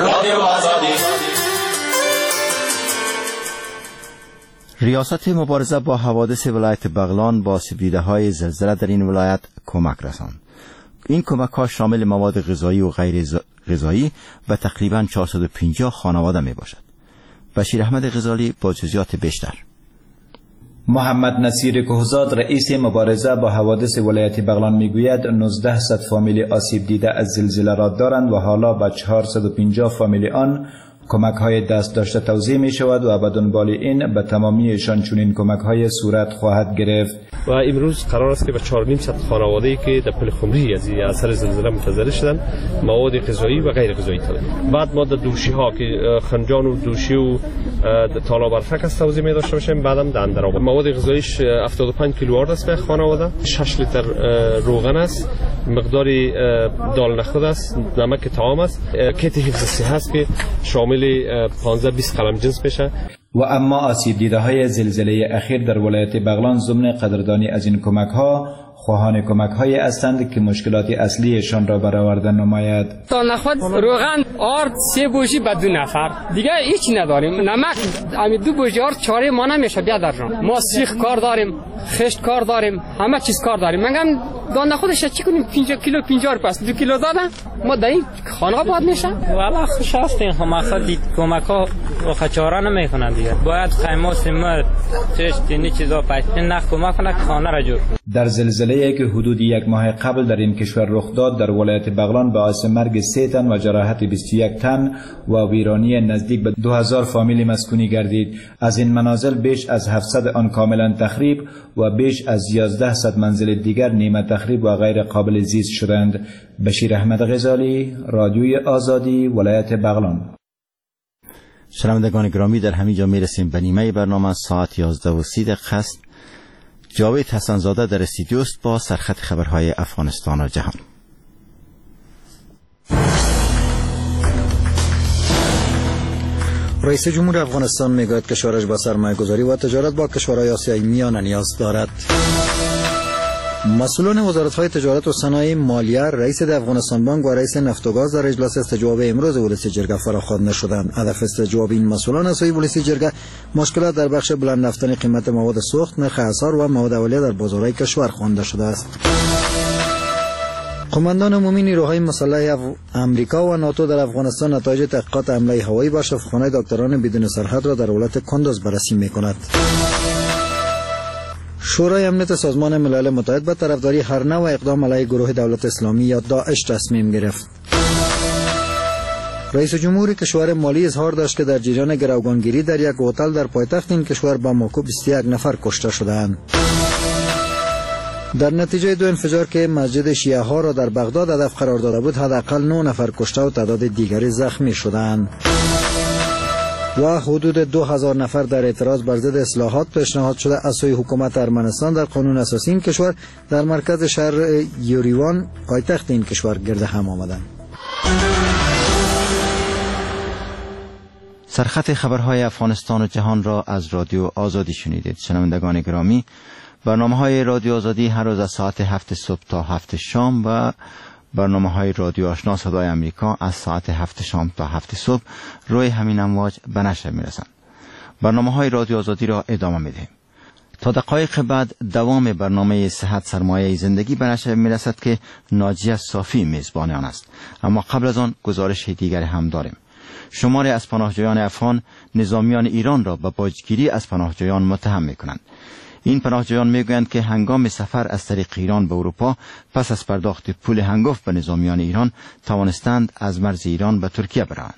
ریاست مبارزه با حوادث ولایت بغلان با سیب‌دیده‌های زلزله در این ولایت کمک رساند. این کمک‌ها شامل مواد غذایی و غیر غذایی و تقریباً 450 خانواده میباشد. بشیر احمد غزالی با جزئیات بیشتر. محمد نصیر کهزاد رئیس مبارزه با حوادث ولایت بغلان میگوید 1900 فامیل آسیب دیده از زلزله را دارند و حالا به 450 فامیل آن کمک های دست داشته توزیع می شود و به دنبال این به تمامیشان چنین کمک های صورت خواهد گرفت. و امروز قرار است که به 4,500 خانواده‌ای که در پل خمری از اثر زلزله متضرر شدند مواد غذایی و غیر غذایی دادیم. بعد ما در دوشی ها که خنجان و دوشی و تالا برفک است توزیع می داشته باشیم. بعدم در اندرآباد مواد غذاییش 75 کیلووارد است به خانواده، 6 لیتر روغن است، مقداری دال نخود است، نمک طعام است، کیت حفظ صحت است که شامل 15-20 قلم جنس بشه. و اما آسیب دیده های زلزله اخیر در ولایت بغلان ضمن قدردانی از این کمک ها خواهان کمک های هستند که مشکلات اصلیشان را برآورده نماید. تا نخود روغن، آرد، 3 بوجی به 2 نفر دیگه هیچ نداریم. نمک همین 2 بوجی آرد چاره ما نمیشه بیادر جان. ما سیخ کار داریم، خشت کار داریم، همه چیز کار داریم. میگم دانه خودش چی کنیم؟ 5 کیلو 50 پس 2 کیلو دادن ما در این خانه باید میشه. والا خوش هستیم، مقصد کمک ها خچاره نمیکنن دیگه. باید خیمه سیمت چشت اینی چیزا پشتین نخ کمک کنه خانه را جور. در زلزله‌ای که حدود 1 ماه قبل در این کشور رخ داد در ولایت بغلان باعث مرگ 3 تن و جراحت 21 تن و ویرانی نزدیک به 2000 فامیل مسکونی گردید. از این منازل بیش از 700 آن کاملا تخریب و بیش از 1100 منزل دیگر نیمه تخریب و غیر قابل زیست شدند. بشیر احمد غزالی، رادیوی آزادی، ولایت بغلان. شنوندگان گرامی، در همین جا میرسیم به نیمه برنامه. ساعت 11:30 است. جاوید حسنزاده در استودیو است با سرخط خبرهای افغانستان و جهان. رئیس جمهور افغانستان میگوید کشورش با سرمایه‌گذاری و تجارت با کشورهای آسیایی میانه نیاز دارد. مسئولان وزارت‌های تجارت و صنایع، مالیه، رئیس افغانستان بانک و رئیس نفت و گاز در اجلاس استجواب امروز ولسی جرگه فراخوانده شدند. هدف استجواب این مسئولان از سوی ولسی جرگه مشکلات در بخش بلند رفتن قیمت مواد سوخت، نرخ اسعار و مواد اولیه در بازارهای کشور خوانده شده است. قماندان عمومی نیروهای مسلح امریکا و ناتو در افغانستان نتایج تحقیقات حمله هوایی به شفاخانه دکتران بدون سرحد را در ولایت کندوز بررسی می‌کند. شورای امنیت سازمان ملل متحد به طرفداری هر نوع اقدام علیه گروه دولت اسلامی یا داعش تصمیم گرفت. رئیس جمهور کشور مالی اظهار داشت که در جریان گروگانگیری در یک هتل در پایتخت این کشور باماکو 21 نفر کشته شدند. در نتیجه 2 انفجار که مسجد شیعه ها را در بغداد هدف قرار داده بود، حداقل 9 نفر کشته و تعداد دیگری زخمی شدند. و حدود 2000 نفر در اعتراض بر ضد اصلاحات پیشنهاد شده از سوی حکومت ارمنستان در قانون اساسی این کشور در مرکز شهر یوریوان پایتخت این کشور گرد هم آمدند. سرخط خبرهای افغانستان و جهان را از رادیو آزادی شنیدید. شنوندگان گرامی، برنامه‌های رادیو آزادی هر روز از ساعت 7 صبح تا 7 شام و برنامه‌های رادیو آشنا صدای امریکا از ساعت 7 شام تا 7 صبح روی همین امواج به نشر می‌رسند. برنامه‌های رادیو آزادی را ادامه می‌دهیم. تا دقایق بعد دوام برنامه صحت سرمایه زندگی به نشر می‌رسد که ناجیه صافی میزبان آن است. اما قبل از آن گزارش دیگر هم داریم. شماری از پناهجویان افغان نظامیان ایران را به باجگیری از پناهجویان متهم می‌کنند. این پناهجویان میگویند که هنگام سفر از طریق ایران به اروپا پس از پرداخت پول هنگفت به نظامیان ایران توانستند از مرز ایران به ترکیه بروند.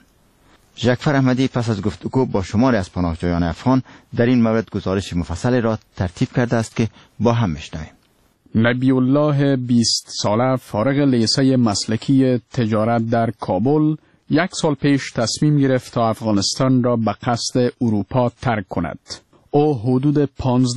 ژکفر احمدی پس از گفتگو با شماری از پناهجویان افغان در این مورد گزارش مفصل را ترتیب کرده است که با هم میشنویم. نبی الله 20 ساله فارغ لیسه مسلکی تجارت در کابل 1 سال پیش تصمیم گرفت تا افغانستان را به قصد اروپا ترک کند. او حدود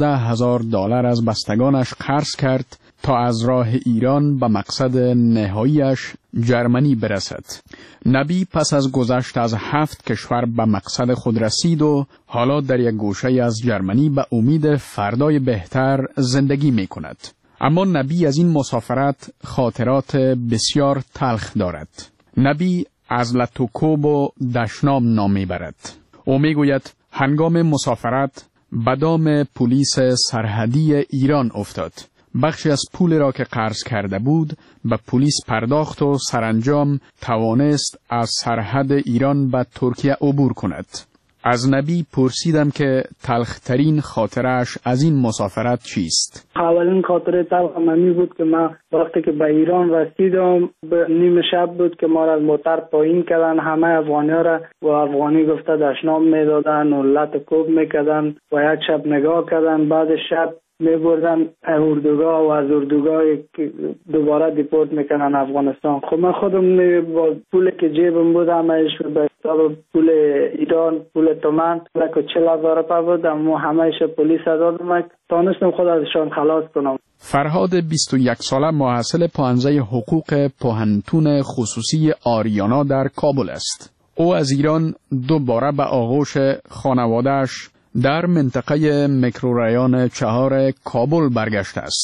$15,000 از بستگانش قرض کرد تا از راه ایران به مقصد نهاییش جرمنی برسد. نبی پس از گذشت از 7 کشور به مقصد خود رسید و حالا در یک گوشه از جرمنی به امید فردای بهتر زندگی می کند. اما نبی از این مسافرت خاطرات بسیار تلخ دارد. نبی از لتوکوب و دشنام نام می برد. او می گوید هنگام مسافرت به دام پلیس سرحدی ایران افتاد. بخشی از پول را که قرض کرده بود به پلیس پرداخت و سرانجام توانست از سرحد ایران به ترکیه عبور کند. از نبی پرسیدم که تلخترین خاطرش از این مسافرت چیست؟ اولین خاطره تلخ من بود که من وقتی که به ایران رسیدم نیمه شب بود که ما را از موتر پایین کردن. همه افغانی‌ها را و افغانی گفته دشنام میدادن و لط کوب میکردن و یک شب نگاه کردن. بعد شب میبردن اردوگاه و از اردوگاه دوباره دیپورت میکنن افغانستان. خب من خودم با پول که جیبم بود همهش به حساب پول ایران، پول تومن 40,000 روپیه بود، اما همهش پلیس دادم، تانستم خود ازشان خلاص کنم. فرهاد 21 ساله محصل پانزه حقوق پوهنتون خصوصی آریانا در کابل است. او از ایران دوباره به آغوش خانواده‌اش در منطقه میکروریان 4 کابل برگشته است.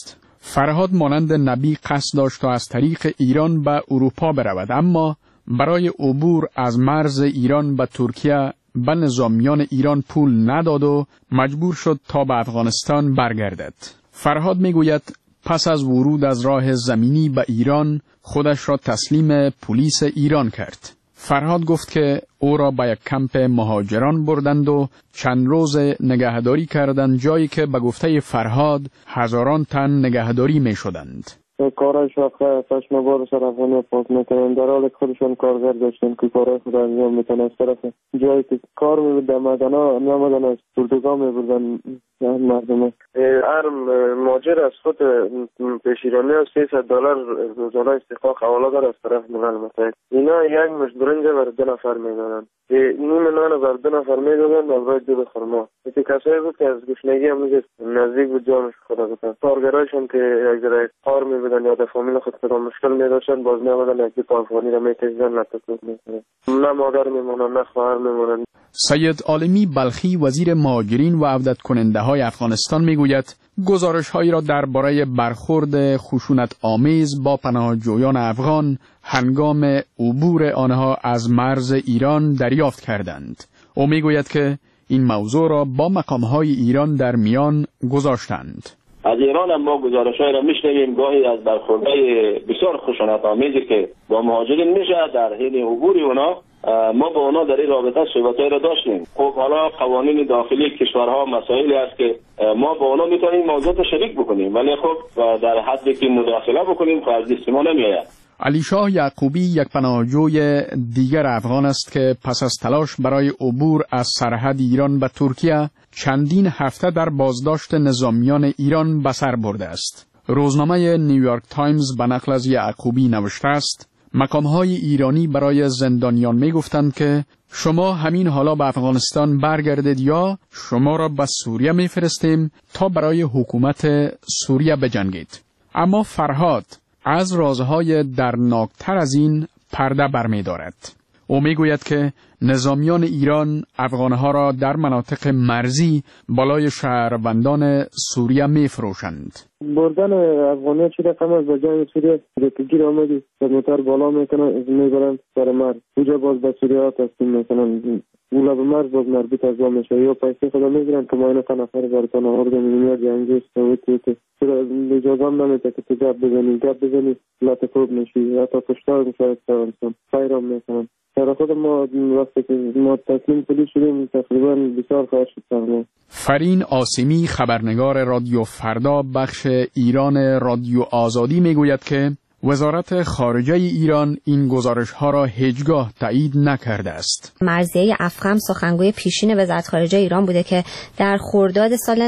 فرهاد مانند نبی قصد داشت تا از طریق ایران به اروپا برود، اما برای عبور از مرز ایران به ترکیه به نظامیان ایران پول نداد و مجبور شد تا به افغانستان برگردد. فرهاد میگوید پس از ورود از راه زمینی به ایران خودش را تسلیم پلیس ایران کرد. فرهاد گفت که او را به یک کمپ مهاجران بردند و چند روز نگهداری کردند، جایی که به گفته فرهاد هزاران تن نگهداری می شدند. کارش وقت چشمبار سر افغانی پاک میکنن، در حال خودشان کارگر داشتن که کارهای خود انجام میتن. از طرف جایی که کار میبودن مدنا نمدن از پرتگاه میبردن مردم. هر ماجر از خود پیشیرانی از $300 روزانه استحقاق حواله داره از طرف ملل متحد. اینا یک مش برنج بر 2 نفر میدادن، نیم نان بر 2 نفر میدادن و باید 2 خرما. این کسایی بود که از گشنگی هم نزدیک بود جانش خدا بودن. کارگرایشون که یک ذره کار میبودن یا در فامیل خود خدا مشکل میداشتن، باز میامدن یک دو افغانی را میتیزدن لطفت میکنن. نه مادر میمونن نه خواهر میمونن. سید عالمی بلخی وزیر مهاجرین و عودت کننده های افغانستان میگوید گزارش هایی را درباره برخورد خشونت آمیز با پناهجویان افغان هنگام عبور آنها از مرز ایران دریافت کردند. او میگوید که این موضوع را با مقامهای ایران در میان گذاشتند. از ایران هم ما گزارش‌هایی را میشنویم گاهی از برخوردهای بسیار خشونت آمیزی که با مهاجرین میشه در حین عبور اونا. ما با اونا در این رابطه صحبتایی را داشتیم. خب حالا قوانین داخلی کشورها مسائلی است که ما با اونا میتونیم موضوعات شریک بکنیم، ولی خب در حدی که مداخله بکنیم خب از دست ما نمیآید. علی شاه یعقوبی یک پناهجوی دیگر افغان است که پس از تلاش برای عبور از سرحد ایران به ترکیه چندین هفته در بازداشت نظامیان ایران به سر برده است. روزنامه نیویورک تایمز به نقل از یعقوبی نوشته است مقام‌های ایرانی برای زندانیان می‌گفتند که شما همین حالا به افغانستان برگردید یا شما را به سوریه می‌فرستیم تا برای حکومت سوریه بجنگید. اما فرهاد از رازهای درناکتر از این پرده برمی‌دارد. او میگوید که نظامیان ایران افغانها را در مناطق مرزی بالای شهروندان سوریه می‌فروشند. بردن افغانی‌ها چه رقم از جنگ سوریه که گیر آمدی از موتر بالا میکنن میبرن سر مرز، اونجا باز به سوریه ها تسلیم میکنن. اولا به مرز باز مربوط از وام میشه یا پیسه خدا میگیرن که ما اینا تا نفر براتان آورده میلیونر جنگی سویتی که اجازه هم نمیده که تو گپ بزنی لطه خوب میشی حتی پشتار میشه فرانسان خیرام میکنن. سر خود ما وقتی که ما تسلیم پلیس شدیم تقریبا بسیار خواهد شد. فرین آسیمی خبرنگار رادیو فردا بخش ایران رادیو آزادی میگوید که وزارت خارجه ایران این گزارش‌ها را هیچگاه تایید نکرده است. مرضیه افخم سخنگوی پیشین وزارت خارجه ایران بوده که در خرداد سال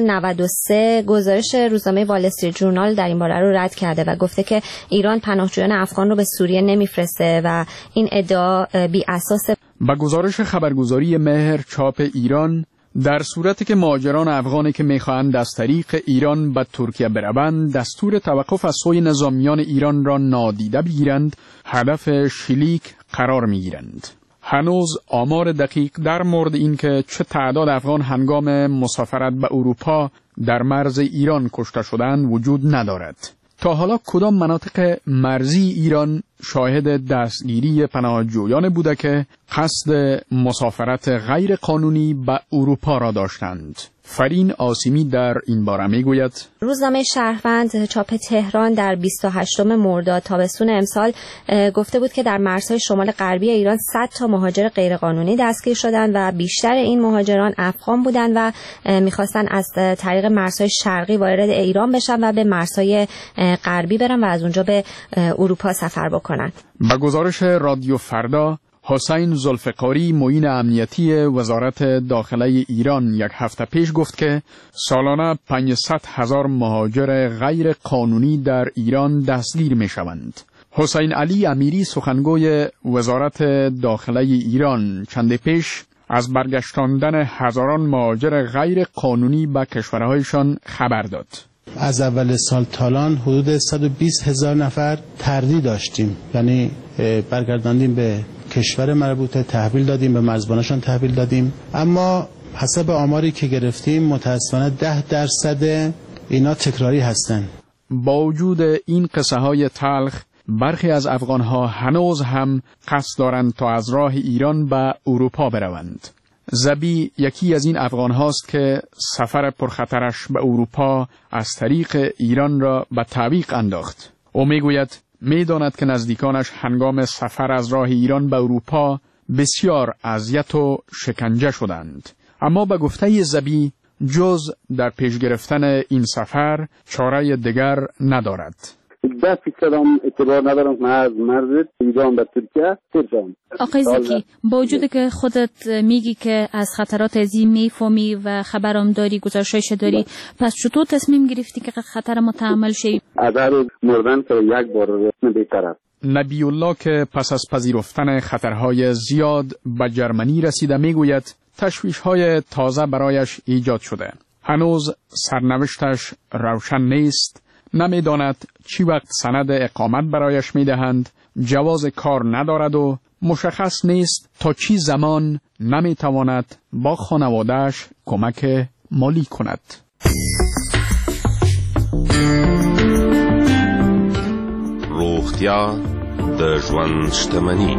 93 گزارش روزنامه وال استریت ژورنال در این باره رو رد کرده و گفته که ایران پناهجویان افغان رو به سوریه نمیفرسته و این ادعا بی اساسه. با گزارش خبرگزاری مهر چاپ ایران در صورتی که مهاجران افغانی که می‌خواهند از طریق ایران به ترکیه بروند دستور توقف از سوی نظامیان ایران را نادیده بگیرند هدف شلیک قرار می‌گیرند. هنوز آمار دقیق در مورد این که چه تعداد افغان هنگام مسافرت به اروپا در مرز ایران کشته شدند وجود ندارد. تا حالا کدام مناطق مرزی ایران شاهد دستگیری پناهجویان بوده که قصد مسافرت غیر قانونی به اروپا را داشتند؟ فرین آسیمی در این باره میگوید روزنامه شهروند چاپ تهران در 28 مرداد تابستون امسال گفته بود که در مرزهای شمال غربی ایران 100 تا مهاجر غیرقانونی دستگیر شدند و بیشتر این مهاجران افغان بودند و میخواستن از طریق مرزهای شرقی وارد ایران بشن و به مرزهای غربی برن و از اونجا به اروپا سفر بکنن. با گزارش رادیو فردا حسین ذوالفقاری معین امنیتی وزارت داخله ایران یک هفته پیش گفت که سالانه 500,000 مهاجر غیر قانونی در ایران دستگیر می شوند. حسین علی امیری سخنگوی وزارت داخله ایران چند پیش از برگشتاندن هزاران مهاجر غیر قانونی به کشورهایشان خبر داد. از اول سال تا الان حدود 120,000 نفر تردید داشتیم، یعنی برگرداندیم به کشور مربوطه، تحویل دادیم، به مرزبانشان تحویل دادیم. اما حسب آماری که گرفتیم متاسفانه 10% اینا تکراری هستن. با وجود این قصه های تلخ برخی از افغانها هنوز هم قصد دارند تا از راه ایران به اروپا بروند. زبی یکی از این افغان هاست که سفر پرخطرش به اروپا از طریق ایران را به تعویق انداخت. او میگوید میداند که نزدیکانش هنگام سفر از راه ایران به اروپا بسیار اذیت و شکنجه شدند. اما به گفته زبی جز در پیش گرفتن این سفر چاره دیگر ندارد. 10% هم اعتبار ندارم که از مرز ایران به ترکیه ترجم. آقای زکی، با وجود که خودت میگی که از خطرات ازی میفهمی و خبرم داری، گزارشش داری، پس چطور تصمیم گرفتی که خطر متحمل شی؟ اگر مردن که یک بار بهتر است. نبی الله که پس از پذیرفتن خطرهای زیاد به جرمنی رسیده میگوید تشویش‌های تازه برایش ایجاد شده. هنوز سرنوشتش روشن نیست. نمیداند چی وقت سند اقامت برایش میدهند، جواز کار ندارد و مشخص نیست تا چی زمان نمیتواند با خانواده‌اش کمک مالی کند. روغتیا د ژوند شتمني.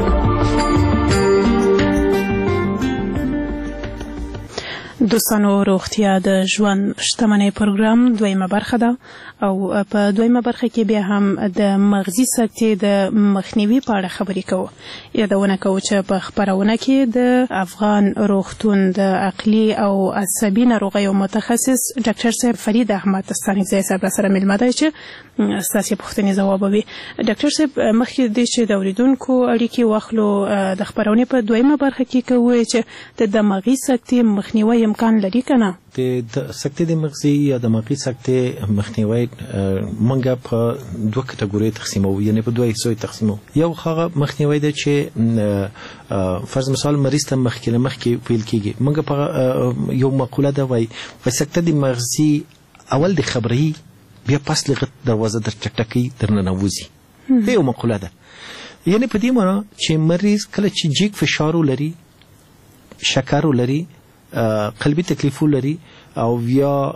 دوستانو، روغتیا د ژوند شتمنۍ پروګرام دویمه برخه ده او په دویمه برخه کې بیا هم د مغزي سکتې د مخنیوي په اړه خبرې کوو. یادونه کوو چې په خپرونه کې د افغان روغتون د عقلي او عصبي ناروغیو متخصص ډاکټر صاحب فرید احمد ستانکزی صاحب سره مېلمه دی چې ستاسې پوښتنې ځوابوي. ډاکټر صاحب، مخکې دې چې د اورېدونکو اړیکې واخلو، د خپرونې په دویمه برخه کې کوو چې د دماغي سکتې مخنیوی امکان لري که نه؟ د سکتې د مغزي یا دماغي سکتې مخنیوی منګه په دوه کټګورۍ تقسیموو، یعنې په دوه حصو تقسیموو. یو هغه مخنیوی دی چې فرض مثال مریض ته مخکې پیل کېږي. منګه په یو مقوله ده وایي په سکته د مغزي اول د خبري بیا پس لغت دروازه در چټکۍ در ننوځي. دا یو مقوله ده. یعنې په دې معنا چې مریض کله چې جګ فشار ولري، شکر ولري، قلبي تکلیف ولري او یا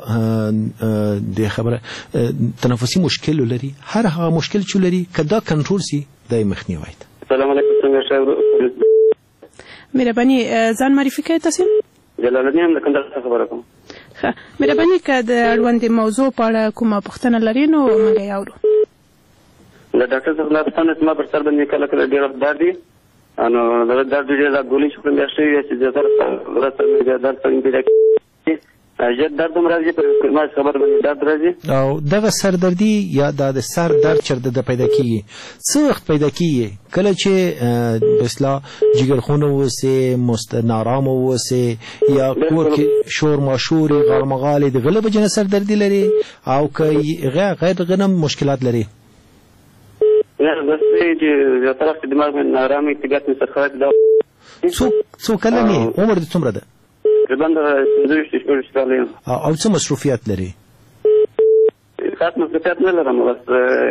د خبره تنفسي مشکل ولري، هر هغه مشکل چې ولري که دا کنټرول سي دا مخنیوی ده. السلام علیکم. څنګه شاو؟ مهرباني ځان معرفي کړئ. تاسو جلال الدین د کندهار څخه خبره کوم. ښه، مهرباني که د اړوندې موضوع په اړه کومه پوښتنه لرئ نو موږ یې اورو. له ډاکټر څخه دا پوښتنه چې ما پر سر باندې کله کله ډېر وخت درد وي، نو دا درد ډېر ګولۍ چې خورم بیا ښه وي چې زیاتره ورځ مې درد پیدا کېږي. ژر درد هم راځي، پر ما خبر باندې درد راځي. او دغه سردردي یا د سر درد چېرته د پیدا کېږي؟ څه وخت پیدا کېږي؟ کله چې په اصطلاح جګرخونه واوسې، نارامه واوسې، یا کور کې شور ماشورې، غالمغالې د غله بجې نه سردردي لري، او که غیر غنم مشکلات لري؟ بس چې زیاتره دماغ مې نارامه طبیعت مې سرخوات ده. څو کلن یې؟ عمر دې څومره ده؟ تقریبا د 25 کاله یم. او څه مصروفیت لري؟ خاص مصروفیت نه لرم، بس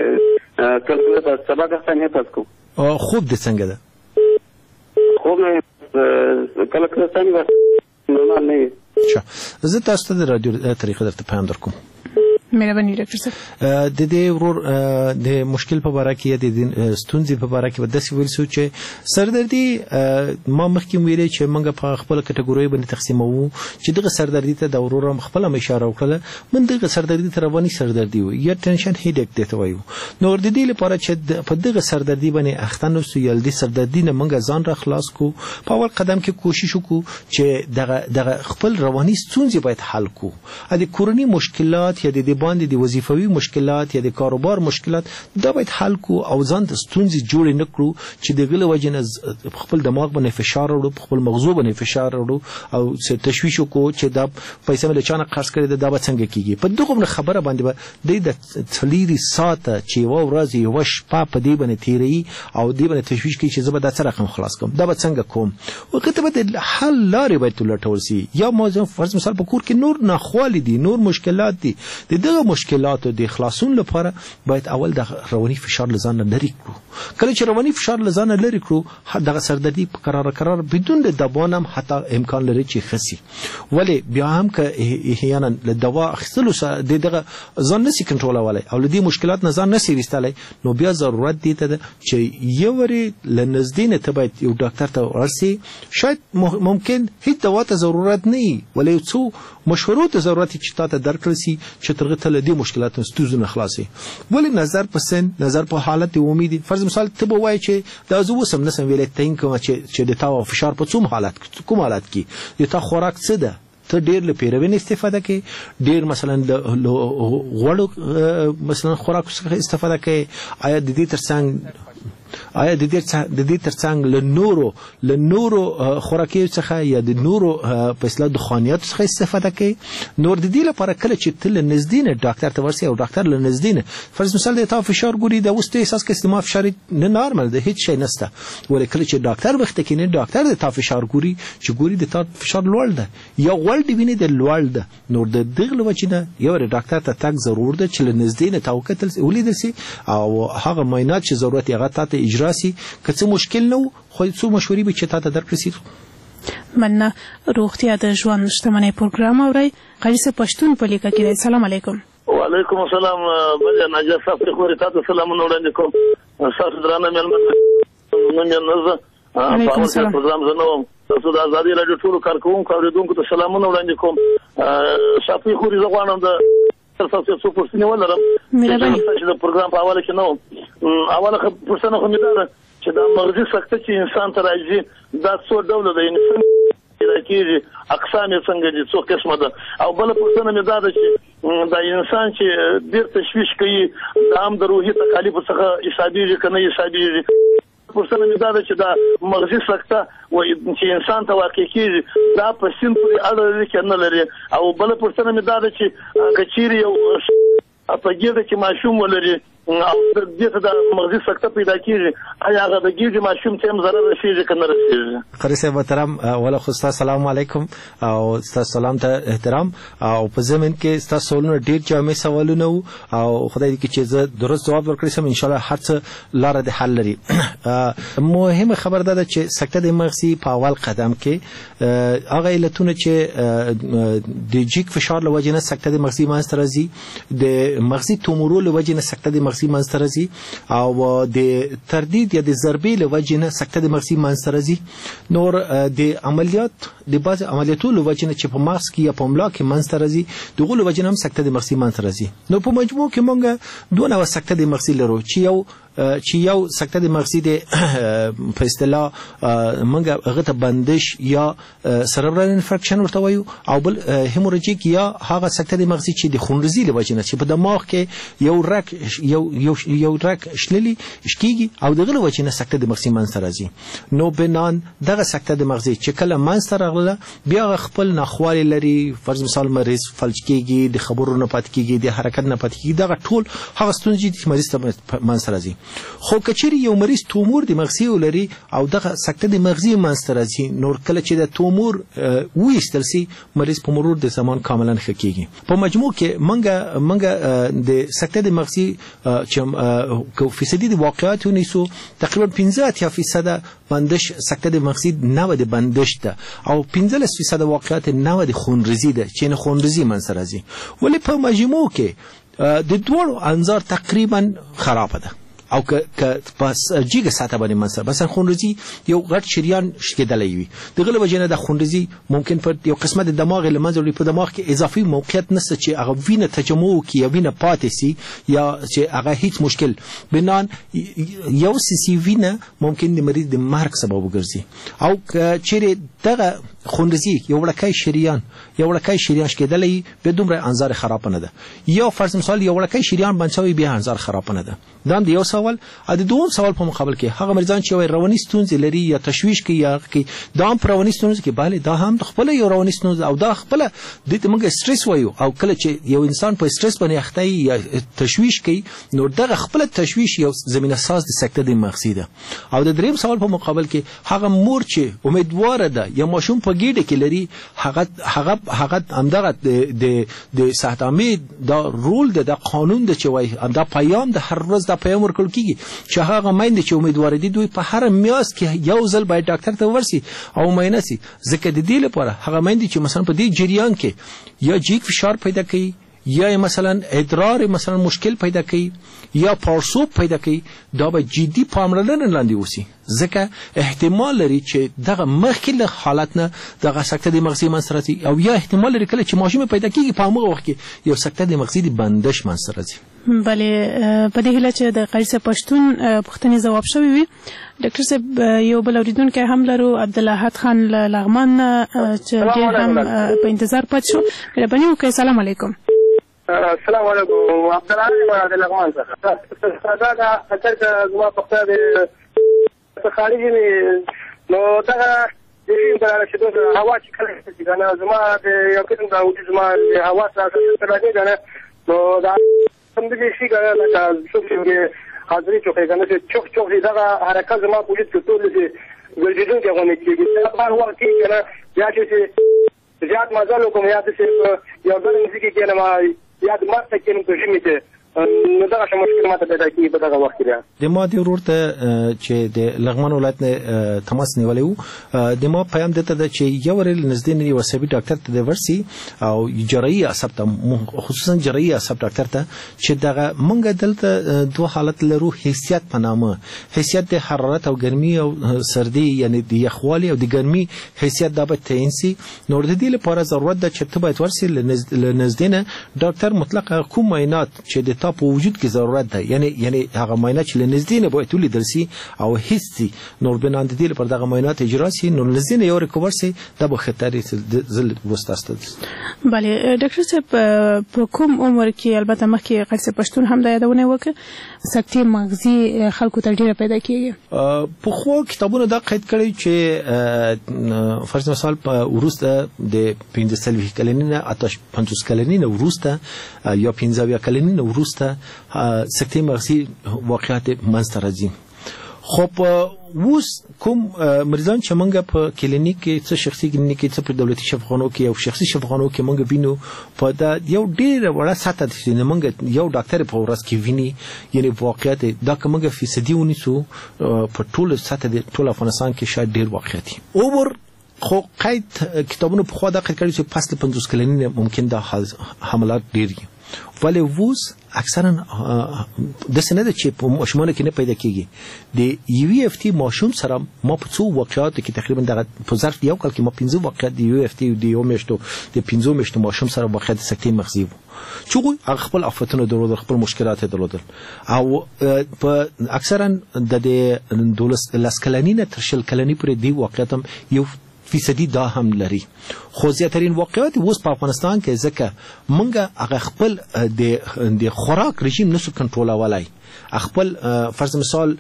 کله کله سبا ګټه نه پات کوم. خوب دې څنګه ده؟ خوب مې کله کله څنګه بس نورمال نه وي. زه تاسو ته د رادیو طریقه درته پیغام درکوم. مهرباني ډاکټر صاحب. د دې ورور د مشکل په باره کې یا د ستونزې په باره کې به داسې ویل شو چې سردردي ما مخکې ویلې چې موږ په خپله کټګورۍ باندې تقسیموو چې دغه سردردي ته د ورور هم خپله هم اشاره وکړله. من دغه سردردي ته رواني سردردي وي یا ټنشن هیډیک دی ته وایو. نو د دې لپاره چې په دغه سردردي باندې اخته نوسو یا د سردردي نه موږ ځان را خلاص کو، په اول قدم کې کوشش وکړو چې دغه خپل رواني ستونزې باید حل کو. د کورني مشکلات یا د باندې د وظیفوي مشکلات یا د کاروبار مشکلات دا باید حل کو او ځان ته ستونزې جوړې نه کړو چې د غله وجې نه خپل دماغ باندې فشار راوړو، خپل مغزو باندې فشار راوړو او تشویش وکړو چې دا پیسې مې له چا نه قرض کړې ده، دا به څنګه کېږي. په دغه خبره باندې به د څلېري ساعته چې یوه ورځ یوه شپه په دې باندې تېروي او دې باندې تشویش کوي چې زه به دا څه رقم خلاص کړم، دا به څنګه کوم. وقته به د حل لارې باید ولټول سي. یا فرض مثال په کور کې نور ناخوالې دي، نور مشکلات دي، د دغه مشکلات د خلاصون لپاره باید اول د رواني فشار لزان لري کړو. کله چې رواني فشار لزان لري کړو دغه سردردي په قرار بدون د دبان هم حتی امکان لري چې خسي. ولی بیا هم که احیانا له دوا اخیستلو سره دغه ځان نسی کنټرولولای او له دې مشکلات نه ځان نسی وستلای نو بیا ضرورت دی ته چې یو وری لنزدین ته باید یو ډاکټر ته ورسي. شاید ممکن هیڅ دوا ته ضرورت نه ولی څو مشورو ته ضرورت چې تاسو درکړی سي چې ترغه ته له دې مشکلاتو ستونزو خلاصي. ولی نظر په سن نظر په حالت امید فرض مثال ته وایي چې دا زو سم نسم ویلې تین کوم چې د تاو فشار په کوم حالت کې د تا خوراک څه ده ته ډیر له پیروین استفاده کوي ډیر مثلا د غوړو مثلا خوراک څخه استفاده کوي آیا د دې ترڅنګ له نورو خوراکي څخه یا د نورو په اصطلاح د خوانیات څخه استفاده کوي. نور د دې لپاره کله چې تل نزدینه ډاکټر ته ورسي او ډاکټر له نزدینه فرض مثال د تا فشار ګوري د اوسته احساس کوي چې ما فشار نه نارمل ده هیڅ شي نشته ولې کله چې ډاکټر وخت کې نه ډاکټر د تا فشار ګوري چې ګوري د تا فشار لوړ ده یا غوړ دی ویني د لوړ ده نور د دغه وجنه یو ډاکټر ته تک ضرور ده چې له نزدینه توکتل ولیدل سي او هغه معاینات چې ضرورت یې غته اجرا سي که څه مشکل نو خو څو مشورې به چې تاسو درکړئ سي. مننه. روغتیا د ژوند شتمنۍ پروګرام اورئ. قیس پښتون په لیکه کې. السلام علیکم. وعلیکم السلام. بل نجا صاحب خو تاسو سلام وړاندې کوم. تاسو درانه مېلمه نن په اوسه پروګرام زنوم تاسو د ازادي رادیو ټول کارکونکو اوریدونکو ته سلامونه وړاندې کوم. صاحب خو زه غواړم د تاسو څو پوښتنې ولرم چې د پروګرام په حواله کې نو اوله پوښتنه خو مې ده چې د مغزي سکته چې انسان ته راځي دا څو ډول د انسان کېږي اقسام یې څنګه دي څو قسمه ده او بل پوښتنه مې ده چې د انسان چې ډېر تشویش کوي د عام د روحي تکالیف څخه حسابېږي که نه حسابېږي. پوښتنه مې ده چې دا مغزي سکته چې انسان ته واقع کېږي دا په سین پورې اړه لري که نه لري او بل پوښتنه مې ده چې که چیرې یو په ګېډه کې ماشوم ولري او دې ته د مغزي سکته پیدا کېږي آیا هغه د ګېډې ماشوم ته هم ضرر رسېږي که نه رسېږي؟ قاري صاحب محترم ولا خو ستاسو سلام علیکم او ستاسو سلام ته احترام او په ضمن کې ستاسو سوالونه ډېر جامع سوالونه وو او خدای دې کړي چې زه درست جواب ورکړم ان شاء الله هر څه لاره د حل لري. مهمه خبر ده چې سکته د مغزي په اول قدم کې هغه علتونه چې د جګ فشار له وجې نه سکته د مغزي منځته راځي د مغزي تومورو له وجې نه سکته د مغزي منځته راځي او د تردید یا د ضربې له وجې نه سکته د مغزي منځته راځي. نور د عملیات د بعض عملیاتو له وجې نه چې په مغز کې یا په ملا کې منځته راځي دغه له وجې نه هم سکته د مغزي منځته راځي. نو په مجموع کې موږ دوه نوع سکته د مغزي لرو چې یو سکته د مغزي د په اصطلاح موږ هغه ته بندش یا سربرال انفیکشن ورته وایو او بل هیموراجیک یا هغه سکته د مغزي چې د خونریزي له وجې نه چې په دماغ کې یو رګ شللی شکیږي او دغه له وجې نه سکته د مغزي منځته راځي. نو بنان دغه سکته د مغزي چې کله منځته راغله بیا خپل ناخوالي لري فرض مثال مریض فلج کېږي د خبرو نه پاتې کېږي د حرکت نه پاتې کېږي دغه ټول هغه ستونزې چې مریض ته منځته راځي. خو کچېرې یو مریض تومور د مغزي ولري او دغه سکته د مغزي منځته راځي نور کله چې د تومور وایستل سي مریض په مرور د زمان کاملا ښه کېږي. په مجموع کې منګه د سکته د مغزي چې فیصدي د واقعیت ونیسو تقریبا 15% بندش سکته د مغزي نه د بندش ده او 15% واقعیت نه د خونریزي ده چې نه خونریزي منځته راځي. ولی په مجموع کې د دوړو انظار تقریبا خراب ده او که پس جیګه ساته باندې منځته مثلا خونریزي یو غټ شریان شکېدلی وي دغه له وجې نه د خونریزي ممکن په یو قسمه د دماغ له منځه وړي په دماغ کې اضافي موقعیت نشته چې هغه وینه تجمع وکړي یا وینه پاتې سي یا چې هغه هیڅ مشکل بنان یو سي وینه ممکن د مریض د مرګ سبب وګرځي او چیرې دغه خونریزي یو وړکای شریان شکېدلی به دومره انظار خراب نه ده یا فرض مثال یو وړکای شریان بنچوي به انظار خراب نه ده. دا د یو سوال د دوم سوال په مقابل کې هغه مریضان چې رواني ستونزې لري یا تشویش کوي یا دا هم رواني ستونزې کې bale دا هم خپل یو رواني ستونزه او دا خپل د موږ سټرس وایو او کله چې یو انسان په سټرس باندې اخته یا تشویش کوي نو دغه خپل تشویش یو زمينه ساز د سکته د مغزي ده. او د دریم سوال په مقابل کې هغه مور چې امیدوار ده یا ماشوم په په ګیډه کې لري هغه همدغه د صحت عامه دا رول د قانون د چوي دا پیام د هر ورځ د پیام ورکول کیږي چې هغه مایند چې امیدوار دي دوی په هر میاس کې یو ځل باید ډاکټر ته ورسي او معاینه سي ځکه د دې لپاره هغه مایند چې مثلا په دې جریان کې یا جیک فشار پیدا کوي یا مثلا ادرار مثلا مشکل پیدا کوي یا پړسوب پیدا کوي دا به جدي پاملرنه لاندې وسی ځکه احتمال لري چې دغه مخکې حالت نه دغه سکته د مغزي منځ او یا احتمال لري کله چې ماشوم پیدا کیږي په هغه وخت کې یو سکته د مغزي د بندش منځ راځي. بله په دې هیله چې د قیصر پښتون پښتني جواب شوی وي. ډاکټر صاحب یو بل اوریدونکو هم لرو عبدالله خان لغمان چې هم په انتظار پات شو. مهرباني وکړئ. السلام علیکم. السلام علیکم. عبدالله د لغمان څخه دا اثر زما په خپل د خارجي نو دا د دې په اړه چې د هوا چې کله چې کنه زما د یو قسم د اوټ زما د هوا سره راځي کنه نو دا هم دې شي کنه دا څه حاضرې چوکې کنه چې چوک دا حرکت زما په وجود کې ټول دې ګرځېدون کې غوښنه کېږي دا په وخت کې کنه یا چې زیات مزل کوم یا چې یو بل ځکه کې نه ما یا د ماته کې نو ژمې ته نو دا څه مشکل ماته پیدا کیږي په دغه وخت کې. د ما د ورور ته چې د لغمان ولایت نه تماس نیولې وو د ما پیام دته د چې یو ورل نږدې نه یو سبي ډاکټر ته د ورسي او جراحي عصب ته خصوصا جراحي عصب ډاکټر ته چې دغه مونږ دلته دوه حالت لرو حیثیت په نامه حیثیت د حرارت او ګرمي او سردي یعنی د یخوالي او د ګرمي حیثیت د به تینسي نو د دې لپاره ضرورت ده چې ته باید ورسي نږدې نه ډاکټر مطلق کوم معاینات چې د تا په وجود کې ضرورت ده یعنی هغه معاینات چې نږدې نه باید ولیدل شي او هیڅ نور بنان د دې لپاره دغه معاینات اجرا شي نو نږدې نه یو ریکور شي دا به خطر زل وستاسته. بله ډاکټر صاحب په کوم عمر کې البته مخکې قیصر پښتون هم دا یادونه وکړه سکتې مغزي خلکو ته ډیره پیدا کیږي. په خو کتابونو دا قید کړی چې فرض مثال په وروسته د 15 کلنینه اتش 50 کلنینه وروسته یا 15 کلنینه وروسته سکتې مغزي واقعیت منځ ته راځي. خو اوس کوم مریضان چې موږ په کلینیک کې څه شخصي کلینیک کې څه په دولتي شفاخانو کې او شخصي شفاخانو کې موږ وینو په دا یو ډېر وړه ساته چې موږ یو ډاکټر په ورځ کې ویني یعنی واقعیت دا کومه فیصدي ونیسو په ټول ساته د ټول افغانستان کې شاید ډېر واقعیت اوور خو قید کتابونو په خوا دا قید کړی چې پس له 50 کلنینه ممکن دا حملات ډېر ولی ووز اکثرا د سند چې په ماشومان کې نه پیدا کیږي د یو اف تی ماشوم سره ما په څو واقعات کې تقریبا د په ظرف یو کال کې ما 15 واقعات د یو اف تی د یو میاشتو د 15 میاشتو ماشوم سره واقعات سکتې مغزي وو چې هغه خپل افتونه درلودل خپل مشکلات درلودل او په اکثرا د دولس لسکلنینه تر شل کلنی پورې دی واقعات هم یو فیصدی دا هم لري. خو زیاترین واقعیت اوس په افغانستان کې ځکه مونږ هغه خپل د خوراک رژیم نشو کنټرولولای خپل فرض مثال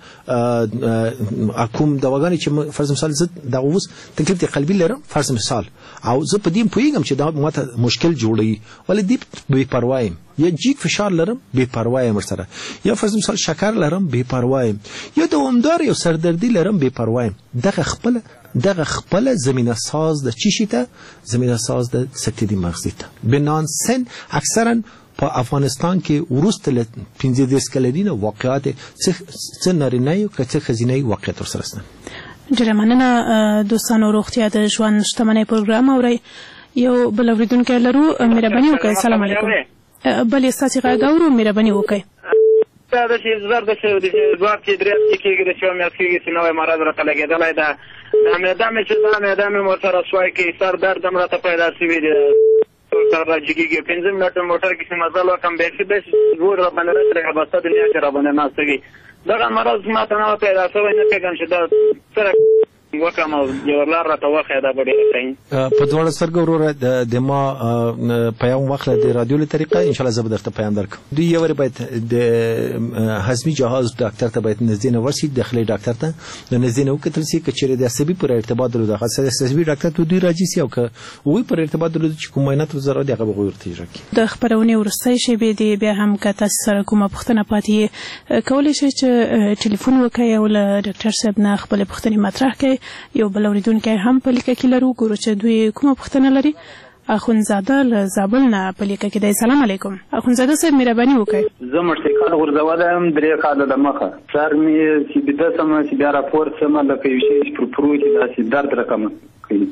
کوم دواګانې چې فرض مثال زه د اوس تکلیف د قلبي لرم فرض مثال او زه په دې پوهیږم چې دا ماته مشکل جوړوي ولې دې بې پروايم یا جیک فشار لرم بې پروايم سره یا فرض مثال شکر لرم بې پروايم یا دوامدار یو سردردي لرم بې پروايم دغه خپل زمينه ساز د چیشته زمينه ساز د سکتې مغزي ته بنان سن اکثرا په افغانستان کې ورسته له 15 کلنینه واقعات څه نارینه او څه خزینه واقعات سره ستن. ډیره مننه دوستانو روغتیا د ژوند شتمنۍ پروګرام اوري یو بل اوریدونکو لرو مهرباني وکړئ. السلام علیکم. بلې ستاسو غږ اورو مهرباني وکړئ. دا چې زړه د ځواب چې درې کېږي د شوم یاسیږي چې نوې مراد راته لګېدلای دا مې چې دا مې موټر سوای کې سر درد هم راته پیدا شوی دی سر راځيږي 15 منټه موټر کې مزل وکم به ور را باندې راځي بس د دنیا کې را باندې ناستګي دا مرز ما ته نه پیدا شوی نه پیګم چې دا سره وکم یو لار راته واخې دا ډېر په دوړ سرګ وروره د ما پیام واخله د رادیو له طریقه ان شاء الله زه به درته پیام درکم. دوی یو ور باید د هضمي جهاز ډاکټر ته باید نږدې نه ورسي داخلي ډاکټر ته نږدې نه وکتل شي چې د عصبي پر ارتباط درلود خاصه عصبي ډاکټر ته دوی راځي سي او که وی پر ارتباط درلود چې کوم معاینات ضرورت دی هغه به ورته اجرا کړي. د خبرونه ورسته شي به دی بیا هم که تاسو سره کومه پوښتنه پاتې کولای شئ چې ټلیفون وکړئ او له ډاکټر صاحب نه خپل پوښتنې مطرح کړئ یو بل اوریدونکی هم په لیکه کې لرو، ګورو چې دوی کومه پوښتنه لري. اخونزاده له زابل نه په لیکه کې دی. سلام علیکم اخونزاده صاحب، مهرباني وکړئ. زه مرتکال غورځولم 3 کاله د مخه سر مې چې بده سم چې بیا راپور سم لکه یو شی پر پروت داسې درد رقم کوي.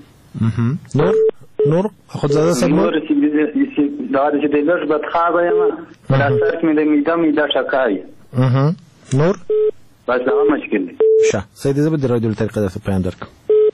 نور اخونزاده صاحب نور چې دا چې د لږ بدخوابه یم دا سر مې د میده شکای نور بس دا مشکل دی. شه سید زبر د رادیو طریقه د پیام درک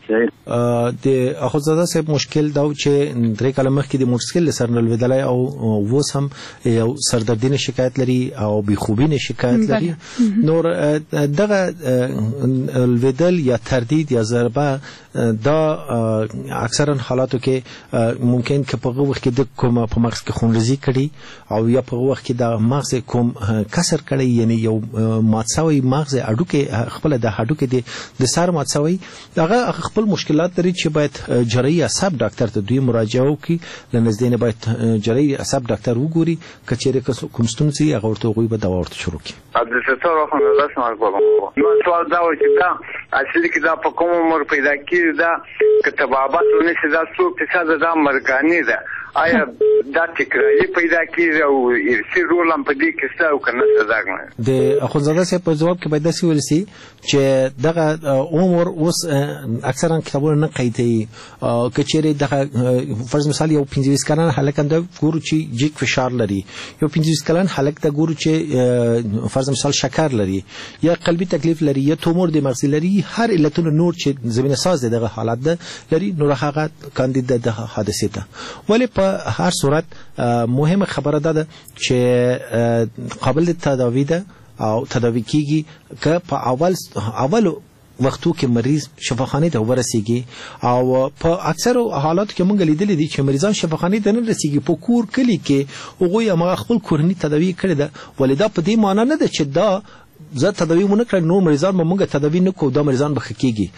د اخوزاده صاحب مشکل دا چې 3 کاله مخکې د موټرسایکل سر نه لویدلای او ووس هم یو سردردي نه شکایت لري او بېخوبي نه شکایت لري. نور دغه لویدل یا تردید یا ضربه دا اکثرا حالاتو کې ممکن که په وخت کې د کوم په مغز کې خونریزي کړي او یا په وخت کې د مغز کوم کسر کړي، یعنی یو ماتساوي مغز اډوکه خپل د هډوکه د سر ماتساوي، هغه خپل مشکلات لري چې باید جراحي عصب ډاکټر ته دوی مراجعه وکړي. لنزدین باید جراحي عصب ډاکټر وګوري، کچېره کوم ستونزې هغه ورته وي به دوا ورته شروع کړي. عبدالستار اخوند الله سمال کوم نو سوال دا و چې دا اصلي کې دا په کوم عمر پیدا کیږي، دا کتابات ونشي دا څو فیصد دا مرګاني ده، آیا دا تکراري پیدا کیږي او ارثي رول هم په دې کې څه او کنه څه ځګنه د اخوندزاده صاحب په جواب کې پیدا سی ولسی چې دغه عمر اوس اکثرا کتابونه نه قیدي، کچېره دغه فرض مثال یو 25 کلن هلک د ګورو چې جګ فشار لري، یو 25 کلن هلک د ګورو چې فرض مثال شکر لري یا قلبي تکلیف لري یا تومور د مغز لري، هر علتونه نور چې زمينه ساز دغه حالت ده لري، نور هغه کاندید د حادثه ده. ولی په هر صورت مهمه خبره ده چې قابل تداوی ده او تداوی کیږي که په اول وختو کې مریض شفاخانه ته ورسیږي، او په اکثر حالاتو کې موږ لیدل دي چې مریضان شفاخانه ته نه رسیږي، په کور کلی کې هغه یې خپل کورنی تداوی کړی ده. ولدا په دې معنی نه ده چې دا زه تداوی مونږ کړ نور مریضان به موږ تداوی نه کوو، دا مریضان به خکېږي.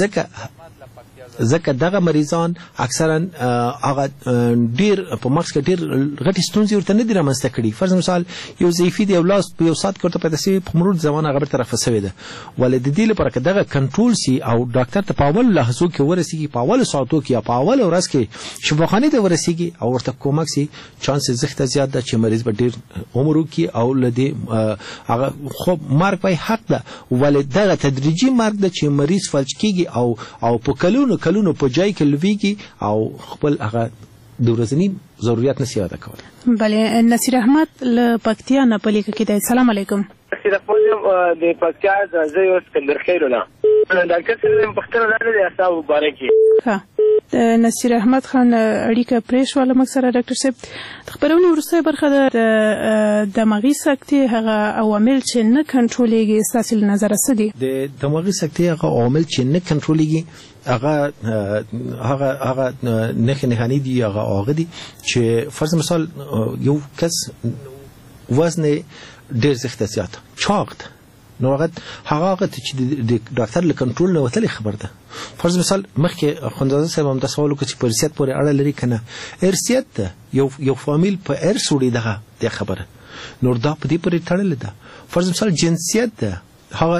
ځکه دغه مریضان اکثرا هغه ډیر په مغز کې ډیر غټي ستونزې ورته نه دي رامنځته کړي. فرض مثال یو ضعیفي دی ولاس په یو سات کې ورته پیدا شي، په مرور زمانه هغه طرف فسوي ده، ولې د دې لپاره چې دغه کنټرول سي او ډاکټر ته په اول لحظو کې ورسیږي، په اول ساعتو کې یا په اول ورځ کې شفاخانه ته ورسیږي او ورته کومک سي، چانس زیاته زیات ده چې مریض به ډیر عمر وکړي او لدی هغه خو مرګ پای حق ده، ولې دغه تدریجي مرګ ده چې مریض فلج کیږي او په کلونو په جای کې لویږي او خپل هغه د ورځنی ضرورت نشي ادا کولای. بله نصیر احمد له پکتیا نه په لیکه کې دی. سلام علیکم. نصیر احمد د پکتیا زه یو اسکندر خیر الله ډاکټر صاحب پختنه لري اصحاب مبارکي. ها نصیر احمد خان اړیکه پریش والا موږ سره ډاکټر صاحب خبرونه ورسته برخه د دماغي سکتې هغه عوامل چې نه کنټرولېږي ستاسو نظر څه دي؟ د دماغي سکتې هغه عوامل چې نه کنټرولېږي هغه نه دي، هغه دي چې فرض مثال یو کس وزن ډیر زیات چاق ده، نو هغه چې د ډاکټر له کنټرول نه وتلی خبر ده. فرض مثال مخکې خوندزاده صاحب هم د سوال وکړ چې په ارثیت پورې اړه لري کنه، ارثیت ده یو فامیل په ارث وړي دغه خبره، نور دا په دې پورې تړلې ده. فرض مثال جنسیت ده، هغه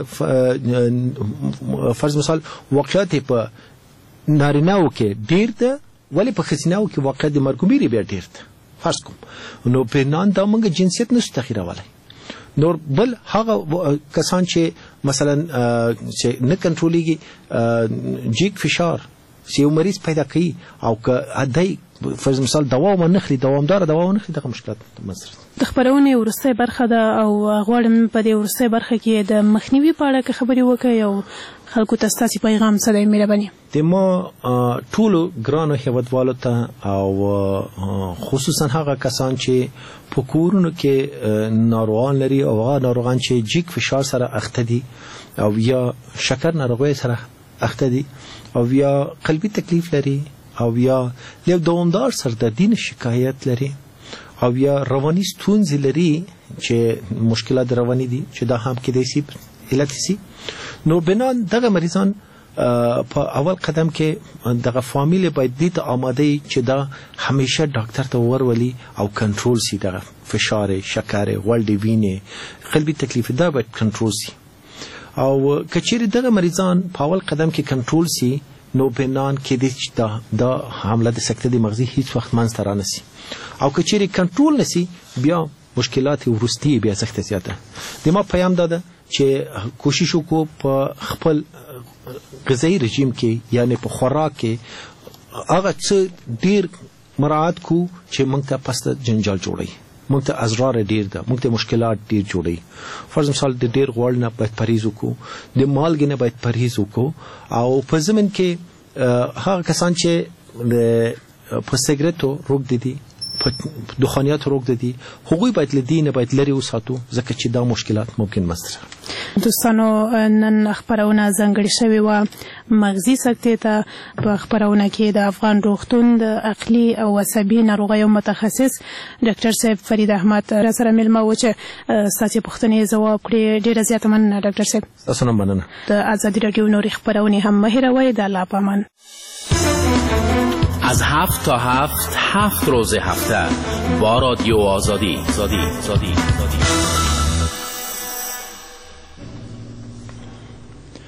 فرض مثال واقعیت په نارینه‌و کې ډیر ده ولی په ښځینه‌و کې واقعیت د مرګوميري بیا ډیر ده. فرض کوم نو په نن دا موږ جنسیت نشو تغییرولای. نور بل هغه کسان چې مثلا چې نه کنټرولېږي جګ فشار چې یو مریض پیدا کوي او که ادای فرض مثال دوا ونخلي دوامدار دوا ونخلي دغه مشکلات مسره د خبرونه ورسته برخه ده او غواړم په دې ورسته برخه کې د مخنیوي په اړه خبري وکړم او خلکو ته ستاسو پیغام سره مهرباني. د ما ټولو ګرانو هیوادوالو ته او خصوصا هغه کسان چې په کورونو کې ناروغان لري او هغه ناروغان چې جګ فشار سره اخته دي او یا شکر ناروغي سره اخته دي او یا قلبي تکلیف لري او یا له دوامدار سردردي شکایت لري او یا رواني ستونزې لري چې مشکلات رواني دي چې دا هم کې دي سي علت سي، نو بنان دغه مریضان په اول قدم کې دغه فامیل باید دې ته آماده چې دا همیشه ډاکټر ته ورولي او کنټرول سي، دغه فشار، شکر، غوړ دی وینې، قلبي تکلیف دا باید کنټرول سي. او کچېری دغه مریضان په اول قدم کې کنټرول سي نو بنان کې د حمله د سکته د مغزي هیڅ وخت منځ ته رانسي او کچېری کنټرول نسی بیا مشکلات ورستی بیا سخت زیاته د ما پیام داده چې کوشش وکړو په خپل غذایی رژیم کې یعنی په خوراک کې هغه څه ډیر مراعات کو چې موږ ته پسته جنجال جوړي موږ ته ازرار ډیر ده موږ ته مشکلات ډیر جوړي فرض مثال د ډیر غوړ نه باید پرهیز وکړو د مالګې نه باید پرهیز وکړو او په ضمن کې هغه کسان چې په سیګریټو روږدي دي په دخانیات روږدي دي هغوی باید له دې نه باید لرې وساتو ځکه چې دا مشکلات ممکن مسته دوستانو نن خبرونه ځانګړې شوې وه مغزي سکتې ته په خبرونه کې د افغان روغتون د عقلي او عصبي ناروغیو متخصص ډاکټر صاحب فرید احمد را سره مېلمه و چې ستاسې پوښتنې ځواب کړې ډېره زیاته مننه ډاکټر صاحب تاسو نه مننه د ازادي راډیو نورې خبرونې هم مه هېروئ د الله په امان از 7 تا 7 روز هفته با رادیو آزادی